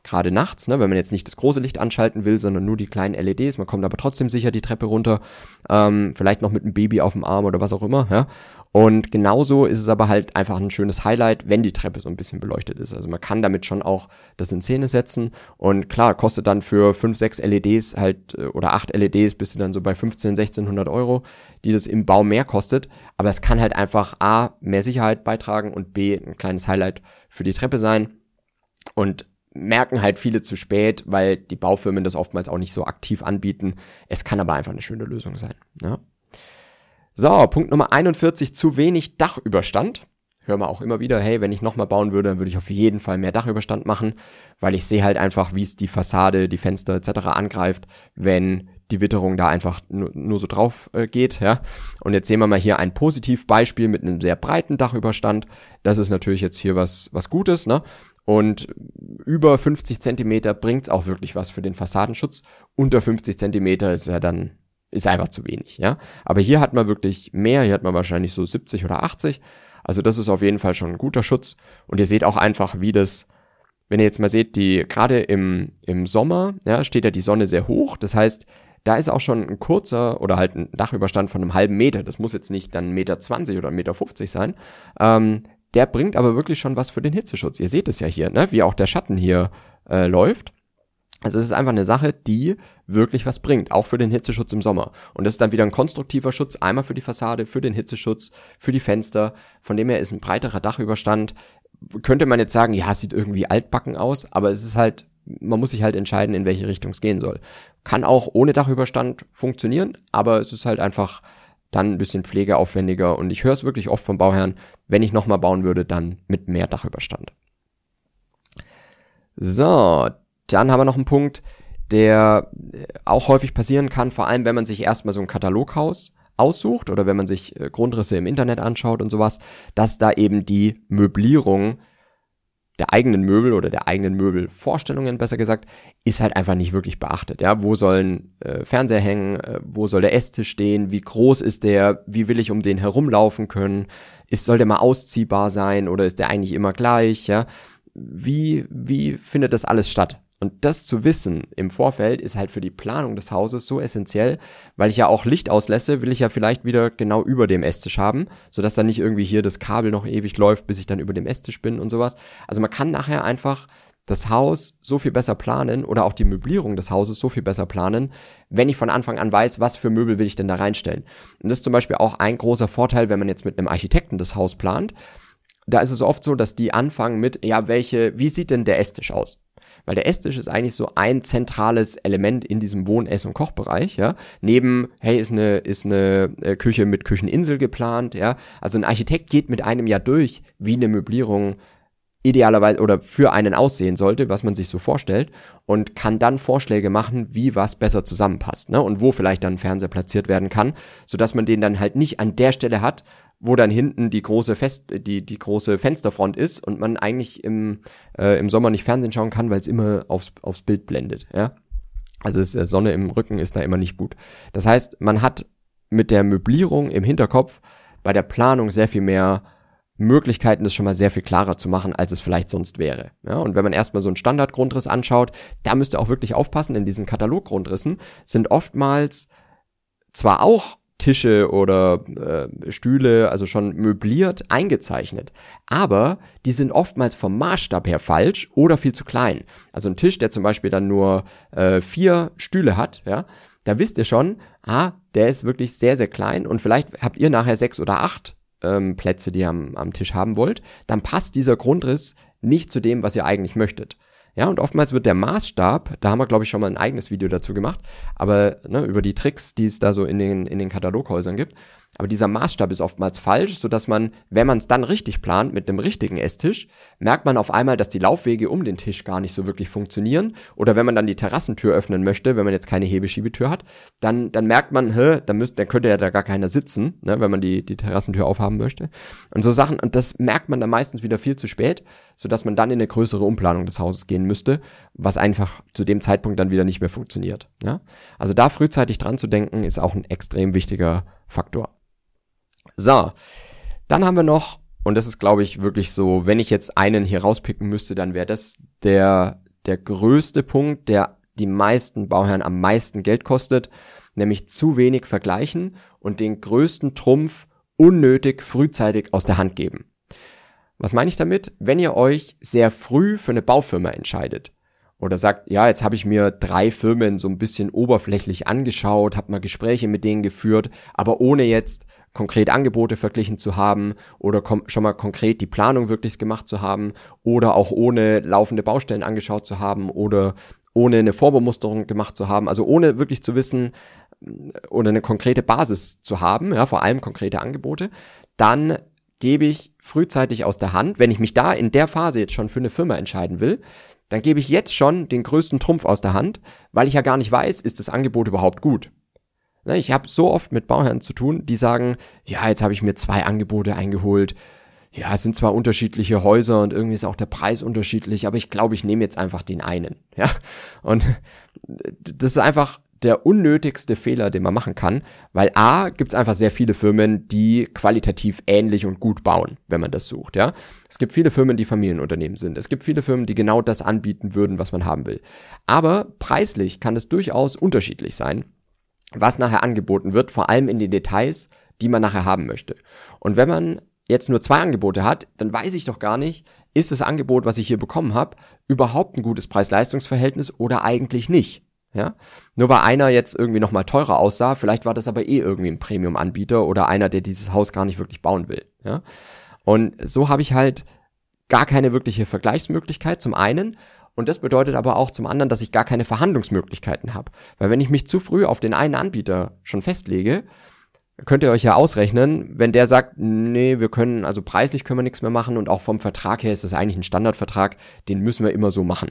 A: gerade nachts, ne, wenn man jetzt nicht das große Licht anschalten will, sondern nur die kleinen L E Ds, man kommt aber trotzdem sicher die Treppe runter, ähm, vielleicht noch mit einem Baby auf dem Arm oder was auch immer, ja. Und genauso ist es aber halt einfach ein schönes Highlight, wenn die Treppe so ein bisschen beleuchtet ist. Also man kann damit schon auch das in Szene setzen und klar, kostet dann für fünf, sechs L E Ds halt oder acht L E Ds bist du dann so bei fünfzehn, sechzehnhundert Euro, die das im Bau mehr kostet. Aber es kann halt einfach A, mehr Sicherheit beitragen und B, ein kleines Highlight für die Treppe sein. Und merken halt viele zu spät, weil die Baufirmen das oftmals auch nicht so aktiv anbieten. Es kann aber einfach eine schöne Lösung sein, ja. So, Punkt Nummer einundvierzig, zu wenig Dachüberstand. Hören wir auch immer wieder, hey, wenn ich nochmal bauen würde, dann würde ich auf jeden Fall mehr Dachüberstand machen, weil ich sehe halt einfach, wie es die Fassade, die Fenster et cetera angreift, wenn die Witterung da einfach nur, nur so drauf äh, geht, ja. Und jetzt sehen wir mal hier ein Positivbeispiel mit einem sehr breiten Dachüberstand. Das ist natürlich jetzt hier was, was Gutes, ne? Und über fünfzig Zentimeter bringt's auch wirklich was für den Fassadenschutz. Unter fünfzig Zentimeter ist ja dann ist einfach zu wenig, ja. Aber hier hat man wirklich mehr, hier hat man wahrscheinlich so siebzig oder achtzig. Also das ist auf jeden Fall schon ein guter Schutz. Und ihr seht auch einfach, wie das, wenn ihr jetzt mal seht, die gerade im im Sommer, ja, steht ja die Sonne sehr hoch. Das heißt, da ist auch schon ein kurzer oder halt ein Dachüberstand von einem halben Meter. Das muss jetzt nicht dann ein Meter zwanzig oder ein Meter fünfzig sein. Ähm, der bringt aber wirklich schon was für den Hitzeschutz. Ihr seht es ja hier, ne, wie auch der Schatten hier äh, läuft. Also es ist einfach eine Sache, die wirklich was bringt, auch für den Hitzeschutz im Sommer. Und das ist dann wieder ein konstruktiver Schutz, einmal für die Fassade, für den Hitzeschutz, für die Fenster. Von dem her ist ein breiterer Dachüberstand, könnte man jetzt sagen, ja, es sieht irgendwie altbacken aus, aber es ist halt, man muss sich halt entscheiden, in welche Richtung es gehen soll. Kann auch ohne Dachüberstand funktionieren, aber es ist halt einfach dann ein bisschen pflegeaufwendiger. Und ich höre es wirklich oft vom Bauherrn, wenn ich nochmal bauen würde, dann mit mehr Dachüberstand. So, dann haben wir noch einen Punkt, der auch häufig passieren kann, vor allem wenn man sich erstmal so ein Kataloghaus aussucht oder wenn man sich Grundrisse im Internet anschaut und sowas, dass da eben die Möblierung der eigenen Möbel oder der eigenen Möbelvorstellungen, besser gesagt, ist halt einfach nicht wirklich beachtet. Ja, wo sollen äh, Fernseher hängen, äh, wo soll der Esstisch stehen, wie groß ist der, wie will ich um den herumlaufen können, ist, soll der mal ausziehbar sein oder ist der eigentlich immer gleich, ja, wie, wie findet das alles statt? Und das zu wissen im Vorfeld ist halt für die Planung des Hauses so essentiell, weil ich ja auch Licht auslässe, will ich ja vielleicht wieder genau über dem Esstisch haben, sodass dann nicht irgendwie hier das Kabel noch ewig läuft, bis ich dann über dem Esstisch bin und sowas. Also man kann nachher einfach das Haus so viel besser planen oder auch die Möblierung des Hauses so viel besser planen, wenn ich von Anfang an weiß, was für Möbel will ich denn da reinstellen. Und das ist zum Beispiel auch ein großer Vorteil, wenn man jetzt mit einem Architekten das Haus plant. Da ist es oft so, dass die anfangen mit, ja, welche, wie sieht denn der Esstisch aus? Weil der Esstisch ist eigentlich so ein zentrales Element in diesem Wohn-, Ess- und Kochbereich, ja. Neben, hey, ist eine, ist eine Küche mit Kücheninsel geplant, ja. Also ein Architekt geht mit einem ja durch, wie eine Möblierung idealerweise oder für einen aussehen sollte, was man sich so vorstellt und kann dann Vorschläge machen, wie was besser zusammenpasst, ne? Und wo vielleicht dann ein Fernseher platziert werden kann, sodass man den dann halt nicht an der Stelle hat, wo dann hinten die große Fest, die die große Fensterfront ist und man eigentlich im äh, im Sommer nicht Fernsehen schauen kann, weil es immer aufs aufs Bild blendet, ja. Also es, Sonne im Rücken ist da immer nicht gut. Das heißt, man hat mit der Möblierung im Hinterkopf bei der Planung sehr viel mehr Möglichkeiten, das schon mal sehr viel klarer zu machen, als es vielleicht sonst wäre. Ja, und wenn man erstmal so einen Standardgrundriss anschaut, da müsst ihr auch wirklich aufpassen, in diesen Kataloggrundrissen sind oftmals zwar auch Tische oder äh, Stühle, also schon möbliert, eingezeichnet. Aber die sind oftmals vom Maßstab her falsch oder viel zu klein. Also ein Tisch, der zum Beispiel dann nur äh, vier Stühle hat, ja, da wisst ihr schon, ah, der ist wirklich sehr, sehr klein und vielleicht habt ihr nachher sechs oder acht ähm, Plätze, die ihr am, am Tisch haben wollt. Dann passt dieser Grundriss nicht zu dem, was ihr eigentlich möchtet. Ja, und oftmals wird der Maßstab, da haben wir, glaube ich, schon mal ein eigenes Video dazu gemacht, aber ne, über die Tricks, die es da so in den, in den Kataloghäusern gibt. Aber dieser Maßstab ist oftmals falsch, sodass man, wenn man es dann richtig plant mit einem richtigen Esstisch, merkt man auf einmal, dass die Laufwege um den Tisch gar nicht so wirklich funktionieren. Oder wenn man dann die Terrassentür öffnen möchte, wenn man jetzt keine Hebeschiebetür hat, dann, dann merkt man, hä, dann, müsst, dann könnte ja da gar keiner sitzen, ne, wenn man die, die Terrassentür aufhaben möchte. Und so Sachen, und das merkt man dann meistens wieder viel zu spät, sodass man dann in eine größere Umplanung des Hauses gehen müsste, was einfach zu dem Zeitpunkt dann wieder nicht mehr funktioniert. Ja? Also da frühzeitig dran zu denken, ist auch ein extrem wichtiger Faktor. So, dann haben wir noch, und das ist, glaube ich, wirklich so, wenn ich jetzt einen hier rauspicken müsste, dann wäre das der der größte Punkt, der die meisten Bauherren am meisten Geld kostet, nämlich zu wenig vergleichen und den größten Trumpf unnötig frühzeitig aus der Hand geben. Was meine ich damit? Wenn ihr euch sehr früh für eine Baufirma entscheidet oder sagt, ja, jetzt habe ich mir drei Firmen so ein bisschen oberflächlich angeschaut, habe mal Gespräche mit denen geführt, aber ohne jetzt konkret Angebote verglichen zu haben oder kom- schon mal konkret die Planung wirklich gemacht zu haben oder auch ohne laufende Baustellen angeschaut zu haben oder ohne eine Vorbemusterung gemacht zu haben, also ohne wirklich zu wissen oder eine konkrete Basis zu haben, ja, vor allem konkrete Angebote, dann gebe ich frühzeitig aus der Hand, wenn ich mich da in der Phase jetzt schon für eine Firma entscheiden will, dann gebe ich jetzt schon den größten Trumpf aus der Hand, weil ich ja gar nicht weiß, ist das Angebot überhaupt gut. Ich habe so oft mit Bauherren zu tun, die sagen, ja, jetzt habe ich mir zwei Angebote eingeholt, ja, es sind zwar unterschiedliche Häuser und irgendwie ist auch der Preis unterschiedlich, aber ich glaube, ich nehme jetzt einfach den einen, ja, und das ist einfach der unnötigste Fehler, den man machen kann, weil A, gibt es einfach sehr viele Firmen, die qualitativ ähnlich und gut bauen, wenn man das sucht, ja. Es gibt viele Firmen, die Familienunternehmen sind. Es gibt viele Firmen, die genau das anbieten würden, was man haben will. Aber preislich kann es durchaus unterschiedlich sein, was nachher angeboten wird, vor allem in den Details, die man nachher haben möchte. Und wenn man jetzt nur zwei Angebote hat, dann weiß ich doch gar nicht, ist das Angebot, was ich hier bekommen habe, überhaupt ein gutes Preis-Leistungs-Verhältnis oder eigentlich nicht. Ja? Nur weil einer jetzt irgendwie nochmal teurer aussah, vielleicht war das aber eh irgendwie ein Premium-Anbieter oder einer, der dieses Haus gar nicht wirklich bauen will. Ja? Und so habe ich halt gar keine wirkliche Vergleichsmöglichkeit zum einen und das bedeutet aber auch zum anderen, dass ich gar keine Verhandlungsmöglichkeiten habe. Weil wenn ich mich zu früh auf den einen Anbieter schon festlege, könnt ihr euch ja ausrechnen, wenn der sagt, nee, wir können, also preislich können wir nichts mehr machen und auch vom Vertrag her ist das eigentlich ein Standardvertrag, den müssen wir immer so machen.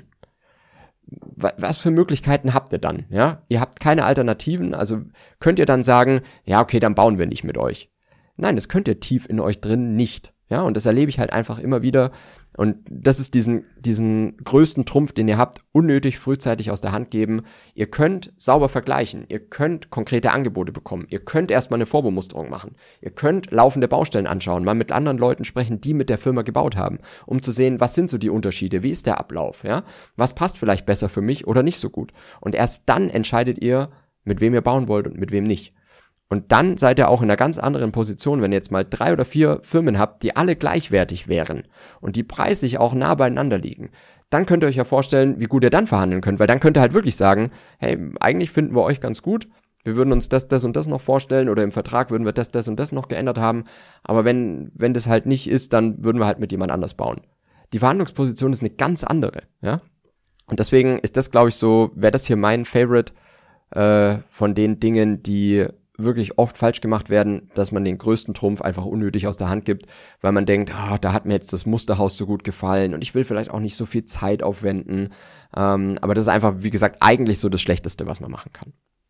A: Was für Möglichkeiten habt ihr dann? Ja, ihr habt keine Alternativen, also könnt ihr dann sagen, ja, okay, dann bauen wir nicht mit euch. Nein, das könnt ihr tief in euch drin nicht. Ja, und das erlebe ich halt einfach immer wieder. Und das ist diesen, diesen größten Trumpf, den ihr habt, unnötig frühzeitig aus der Hand geben. Ihr könnt sauber vergleichen. Ihr könnt konkrete Angebote bekommen. Ihr könnt erstmal eine Vorbemusterung machen. Ihr könnt laufende Baustellen anschauen, mal mit anderen Leuten sprechen, die mit der Firma gebaut haben, um zu sehen, was sind so die Unterschiede, wie ist der Ablauf, ja? Was passt vielleicht besser für mich oder nicht so gut? Und erst dann entscheidet ihr, mit wem ihr bauen wollt und mit wem nicht. Und dann seid ihr auch in einer ganz anderen Position, wenn ihr jetzt mal drei oder vier Firmen habt, die alle gleichwertig wären und die preislich auch nah beieinander liegen. Dann könnt ihr euch ja vorstellen, wie gut ihr dann verhandeln könnt, weil dann könnt ihr halt wirklich sagen, hey, eigentlich finden wir euch ganz gut, wir würden uns das, das und das noch vorstellen oder im Vertrag würden wir das, das und das noch geändert haben, aber wenn, wenn das halt nicht ist, dann würden wir halt mit jemand anders bauen. Die Verhandlungsposition ist eine ganz andere, ja. Und deswegen ist das, glaube ich, so, wäre das hier mein Favorite äh, von den Dingen, die wirklich oft falsch gemacht werden, dass man den größten Trumpf einfach unnötig aus der Hand gibt, weil man denkt, ah, da hat mir jetzt das Musterhaus so gut gefallen und ich will vielleicht auch nicht so viel Zeit aufwenden. Ähm, aber das ist einfach, wie gesagt, eigentlich so das Schlechteste, was man machen kann.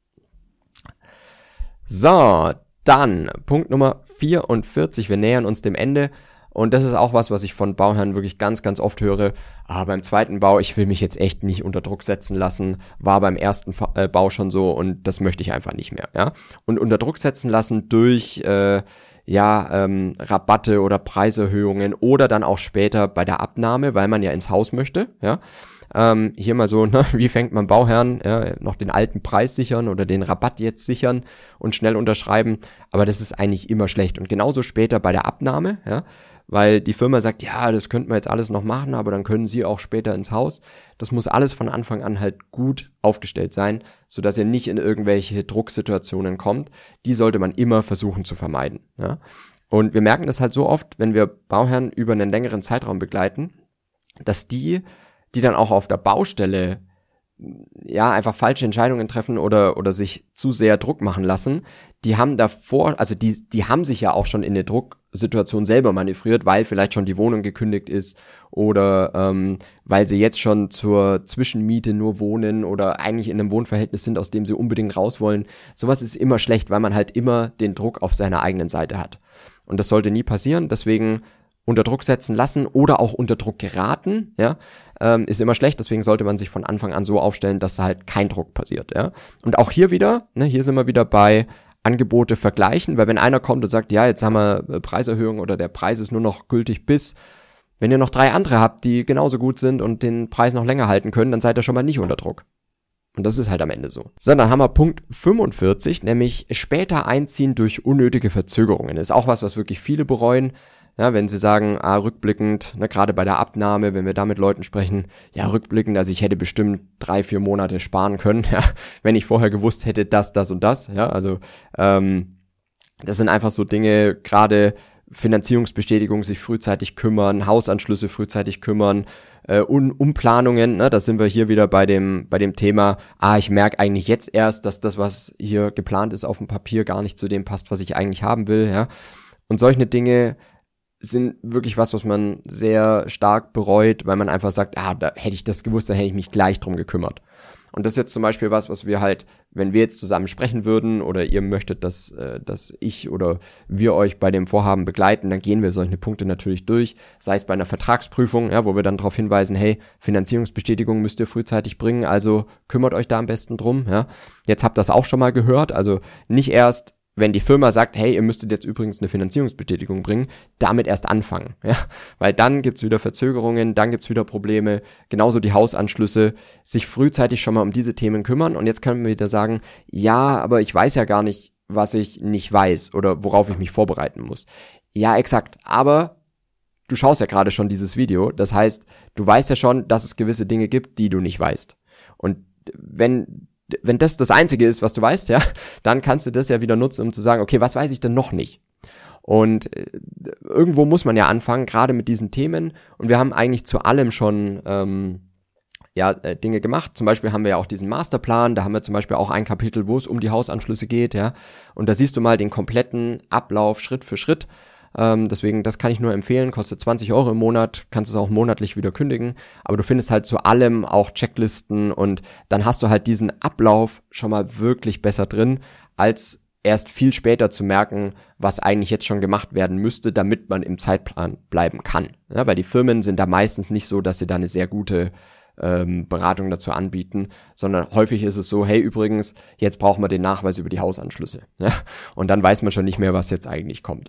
A: So, dann Punkt Nummer vierundvierzig. Wir nähern uns dem Ende. Und das ist auch was, was ich von Bauherren wirklich ganz, ganz oft höre. Ah, beim zweiten Bau, ich will mich jetzt echt nicht unter Druck setzen lassen. War beim ersten äh, Bau schon so und das möchte ich einfach nicht mehr. Ja? Und unter Druck setzen lassen durch äh, ja ähm, Rabatte oder Preiserhöhungen oder dann auch später bei der Abnahme, weil man ja ins Haus möchte. Ja? Ähm, hier mal so, ne, wie fängt man Bauherren, ja, noch den alten Preis sichern oder den Rabatt jetzt sichern und schnell unterschreiben. Aber das ist eigentlich immer schlecht. Und genauso später bei der Abnahme, ja, weil die Firma sagt, ja, das könnten wir jetzt alles noch machen, aber dann können sie auch später ins Haus. Das muss alles von Anfang an halt gut aufgestellt sein, sodass ihr nicht in irgendwelche Drucksituationen kommt. Die sollte man immer versuchen zu vermeiden. Ja? Und wir merken das halt so oft, wenn wir Bauherren über einen längeren Zeitraum begleiten, dass die, die dann auch auf der Baustelle ja einfach falsche Entscheidungen treffen oder oder sich zu sehr Druck machen lassen, die haben davor, also die die haben sich ja auch schon in eine Drucksituation selber manövriert, weil vielleicht schon die Wohnung gekündigt ist oder ähm, weil sie jetzt schon zur Zwischenmiete nur wohnen oder eigentlich in einem Wohnverhältnis sind, aus dem sie unbedingt raus wollen. Sowas ist immer schlecht, weil man halt immer den Druck auf seiner eigenen Seite hat. Und das sollte nie passieren, deswegen unter Druck setzen lassen oder auch unter Druck geraten, ja, ähm, ist immer schlecht, deswegen sollte man sich von Anfang an so aufstellen, dass halt kein Druck passiert, ja. Und auch hier wieder, ne, hier sind wir wieder bei Angebote vergleichen, weil wenn einer kommt und sagt, ja, jetzt haben wir Preiserhöhung oder der Preis ist nur noch gültig bis Wenn ihr noch drei andere habt, die genauso gut sind und den Preis noch länger halten können, dann seid ihr schon mal nicht unter Druck. Und das ist halt am Ende so. So, dann haben wir Punkt fünfundvierzig, nämlich später einziehen durch unnötige Verzögerungen. Das ist auch was, was wirklich viele bereuen. Ja, wenn sie sagen, ah, rückblickend, ne, gerade bei der Abnahme, wenn wir da mit Leuten sprechen, ja, rückblickend, also ich hätte bestimmt drei, vier Monate sparen können, ja, wenn ich vorher gewusst hätte, das, das und das, ja, also, ähm, das sind einfach so Dinge, gerade Finanzierungsbestätigung, sich frühzeitig kümmern, Hausanschlüsse frühzeitig kümmern, äh, um, Umplanungen, ne, da sind wir hier wieder bei dem, bei dem Thema, ah, ich merke eigentlich jetzt erst, dass das, was hier geplant ist auf dem Papier, gar nicht zu dem passt, was ich eigentlich haben will, ja, und solche Dinge sind wirklich was, was man sehr stark bereut, weil man einfach sagt, ah, da hätte ich das gewusst, dann hätte ich mich gleich drum gekümmert. Und das ist jetzt zum Beispiel was, was wir halt, wenn wir jetzt zusammen sprechen würden oder ihr möchtet, dass, äh, dass ich oder wir euch bei dem Vorhaben begleiten, dann gehen wir solche Punkte natürlich durch, sei es bei einer Vertragsprüfung, ja, wo wir dann darauf hinweisen, hey, Finanzierungsbestätigung müsst ihr frühzeitig bringen, also kümmert euch da am besten drum, ja. Jetzt habt ihr das auch schon mal gehört, also nicht erst wenn die Firma sagt, hey, ihr müsstet jetzt übrigens eine Finanzierungsbestätigung bringen, damit erst anfangen, ja, weil dann gibt's wieder Verzögerungen, dann gibt's wieder Probleme, genauso die Hausanschlüsse, sich frühzeitig schon mal um diese Themen kümmern und jetzt können wir wieder sagen, ja, aber ich weiß ja gar nicht, was ich nicht weiß oder worauf ich mich vorbereiten muss. Ja, exakt, aber du schaust ja gerade schon dieses Video, das heißt, du weißt ja schon, dass es gewisse Dinge gibt, die du nicht weißt und wenn Wenn das das Einzige ist, was du weißt, ja, dann kannst du das ja wieder nutzen, um zu sagen, okay, was weiß ich denn noch nicht? Und äh, irgendwo muss man ja anfangen, gerade mit diesen Themen. Und wir haben eigentlich zu allem schon ähm, ja äh, Dinge gemacht. Zum Beispiel haben wir ja auch diesen Masterplan. Da haben wir zum Beispiel auch ein Kapitel, wo es um die Hausanschlüsse geht, ja. Und da siehst du mal den kompletten Ablauf Schritt für Schritt. Ähm, deswegen, das kann ich nur empfehlen, kostet zwanzig Euro im Monat, kannst es auch monatlich wieder kündigen, aber du findest halt zu allem auch Checklisten und dann hast du halt diesen Ablauf schon mal wirklich besser drin, als erst viel später zu merken, was eigentlich jetzt schon gemacht werden müsste, damit man im Zeitplan bleiben kann. Ja, weil die Firmen sind da meistens nicht so, dass sie da eine sehr gute ähm, Beratung dazu anbieten, sondern häufig ist es so, hey, übrigens, jetzt brauchen wir den Nachweis über die Hausanschlüsse. Ja? Und dann weiß man schon nicht mehr, was jetzt eigentlich kommt.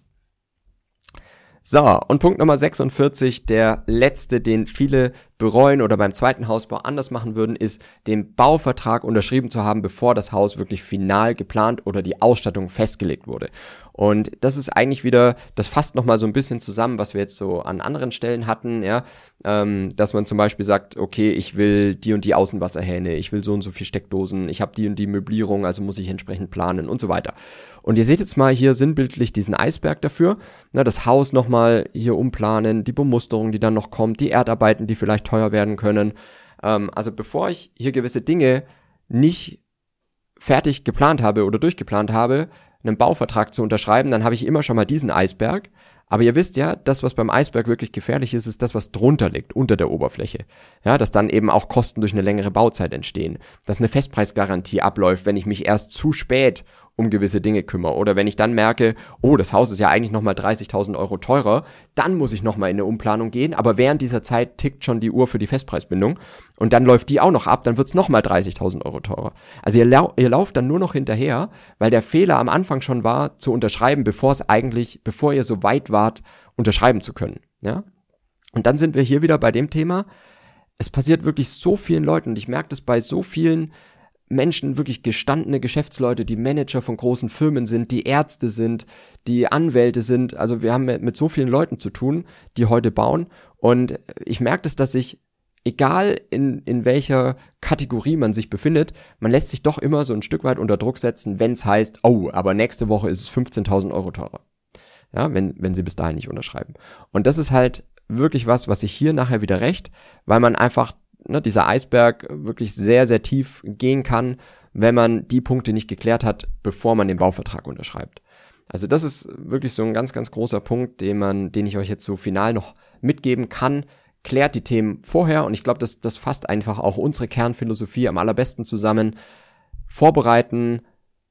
A: So, und Punkt Nummer sechsundvierzig, der letzte, den viele bereuen oder beim zweiten Hausbau anders machen würden, ist, den Bauvertrag unterschrieben zu haben, bevor das Haus wirklich final geplant oder die Ausstattung festgelegt wurde. Und das ist eigentlich wieder, das fasst nochmal so ein bisschen zusammen, was wir jetzt so an anderen Stellen hatten, ja, ähm, dass man zum Beispiel sagt, okay, ich will die und die Außenwasserhähne, ich will so und so viel Steckdosen, ich habe die und die Möblierung, also muss ich entsprechend planen und so weiter. Und ihr seht jetzt mal hier sinnbildlich diesen Eisberg dafür, na, das Haus nochmal hier umplanen, die Bemusterung, die dann noch kommt, die Erdarbeiten, die vielleicht teuer werden können. Ähm, also bevor ich hier gewisse Dinge nicht fertig geplant habe oder durchgeplant habe, einen Bauvertrag zu unterschreiben, dann habe ich immer schon mal diesen Eisberg. Aber ihr wisst ja, das, was beim Eisberg wirklich gefährlich ist, ist das, was drunter liegt, unter der Oberfläche. Ja, dass dann eben auch Kosten durch eine längere Bauzeit entstehen. Dass eine Festpreisgarantie abläuft, wenn ich mich erst zu spät um gewisse Dinge kümmere. Oder wenn ich dann merke, oh, das Haus ist ja eigentlich nochmal dreißigtausend Euro teurer, dann muss ich nochmal in eine Umplanung gehen. Aber während dieser Zeit tickt schon die Uhr für die Festpreisbindung. Und dann läuft die auch noch ab, dann wird's nochmal dreißigtausend Euro teurer. Also ihr, lau- ihr lauft dann nur noch hinterher, weil der Fehler am Anfang schon war, zu unterschreiben, bevor es eigentlich, bevor ihr so weit wart, unterschreiben zu können. Ja? Und dann sind wir hier wieder bei dem Thema, es passiert wirklich so vielen Leuten, und ich merke das bei so vielen Menschen, wirklich gestandene Geschäftsleute, die Manager von großen Firmen sind, die Ärzte sind, die Anwälte sind. Also wir haben mit so vielen Leuten zu tun, die heute bauen. Und ich merke das, dass ich, egal in, in welcher Kategorie man sich befindet, man lässt sich doch immer so ein Stück weit unter Druck setzen, wenn es heißt, oh, aber nächste Woche ist es fünfzehntausend Euro teurer. Ja, wenn, wenn sie bis dahin nicht unterschreiben. Und das ist halt wirklich was, was sich hier nachher wieder rächt, weil man einfach, ne, dieser Eisberg wirklich sehr, sehr tief gehen kann, wenn man die Punkte nicht geklärt hat, bevor man den Bauvertrag unterschreibt. Also das ist wirklich so ein ganz, ganz großer Punkt, den man, den ich euch jetzt so final noch mitgeben kann. Klärt die Themen vorher und ich glaube, das, das fasst einfach auch unsere Kernphilosophie am allerbesten zusammen. Vorbereiten,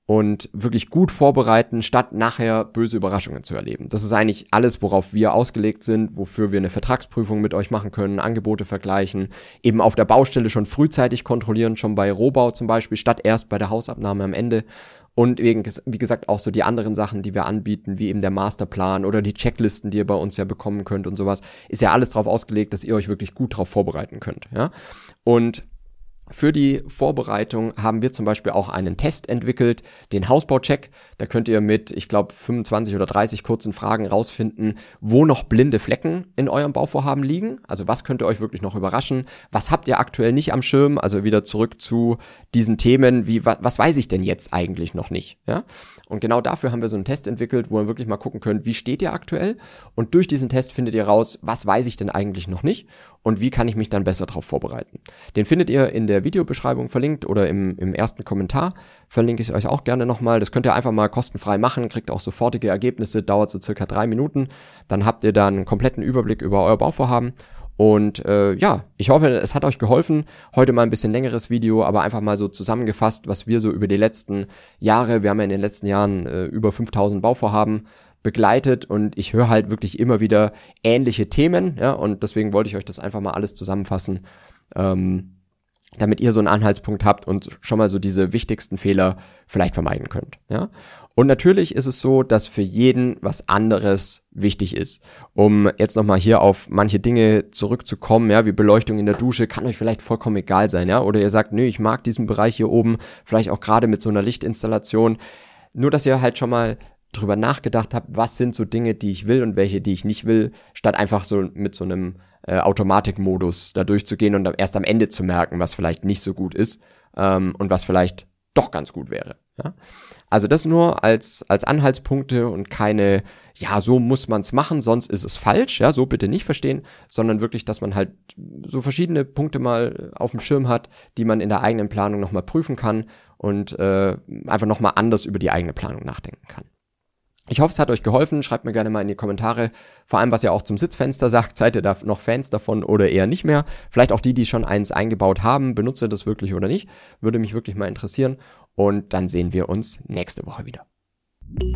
A: und wirklich gut vorbereiten, statt nachher böse Überraschungen zu erleben. Das ist eigentlich alles, worauf wir ausgelegt sind, wofür wir eine Vertragsprüfung mit euch machen können, Angebote vergleichen, eben auf der Baustelle schon frühzeitig kontrollieren, schon bei Rohbau zum Beispiel, statt erst bei der Hausabnahme am Ende. Und wegen, wie gesagt, auch so die anderen Sachen, die wir anbieten, wie eben der Masterplan oder die Checklisten, die ihr bei uns ja bekommen könnt und sowas, ist ja alles darauf ausgelegt, dass ihr euch wirklich gut darauf vorbereiten könnt. Ja? Und für die Vorbereitung haben wir zum Beispiel auch einen Test entwickelt, den Hausbaucheck. Da könnt ihr mit, ich glaube, fünfundzwanzig oder dreißig kurzen Fragen rausfinden, wo noch blinde Flecken in eurem Bauvorhaben liegen. Also was könnte euch wirklich noch überraschen? Was habt ihr aktuell nicht am Schirm? Also wieder zurück zu diesen Themen, wie was, was weiß ich denn jetzt eigentlich noch nicht? Ja? Und genau dafür haben wir so einen Test entwickelt, wo ihr wirklich mal gucken könnt, wie steht ihr aktuell? Und durch diesen Test findet ihr raus, was weiß ich denn eigentlich noch nicht? Und wie kann ich mich dann besser darauf vorbereiten? Den findet ihr in der Videobeschreibung verlinkt oder im, im ersten Kommentar. Verlinke ich euch auch gerne nochmal. Das könnt ihr einfach mal kostenfrei machen, kriegt auch sofortige Ergebnisse, dauert so circa drei Minuten. Dann habt ihr dann einen kompletten Überblick über euer Bauvorhaben. Und äh, ja, ich hoffe, es hat euch geholfen. Heute mal ein bisschen längeres Video, aber einfach mal so zusammengefasst, was wir so über die letzten Jahre, wir haben ja in den letzten Jahren äh, über fünftausend Bauvorhaben begleitet und ich höre halt wirklich immer wieder ähnliche Themen, ja, und deswegen wollte ich euch das einfach mal alles zusammenfassen, ähm, damit ihr so einen Anhaltspunkt habt und schon mal so diese wichtigsten Fehler vielleicht vermeiden könnt, ja. Und natürlich ist es so, dass für jeden was anderes wichtig ist. Um jetzt nochmal hier auf manche Dinge zurückzukommen, ja, wie Beleuchtung in der Dusche, kann euch vielleicht vollkommen egal sein, ja. Oder ihr sagt, nö, ich mag diesen Bereich hier oben, vielleicht auch gerade mit so einer Lichtinstallation. Nur, dass ihr halt schon mal drüber nachgedacht habt, was sind so Dinge, die ich will und welche, die ich nicht will, statt einfach so mit so einem äh, Automatikmodus da durchzugehen und erst am Ende zu merken, was vielleicht nicht so gut ist ähm, und was vielleicht doch ganz gut wäre. Ja? Also das nur als als Anhaltspunkte und keine, ja, so muss man es machen, sonst ist es falsch, ja, so bitte nicht verstehen, sondern wirklich, dass man halt so verschiedene Punkte mal auf dem Schirm hat, die man in der eigenen Planung nochmal prüfen kann und äh, einfach nochmal anders über die eigene Planung nachdenken kann. Ich hoffe, es hat euch geholfen. Schreibt mir gerne mal in die Kommentare, vor allem was ihr auch zum Sitzfenster sagt. Seid ihr da noch Fans davon oder eher nicht mehr? Vielleicht auch die, die schon eins eingebaut haben. Benutzt ihr das wirklich oder nicht? Würde mich wirklich mal interessieren. Und dann sehen wir uns nächste Woche wieder.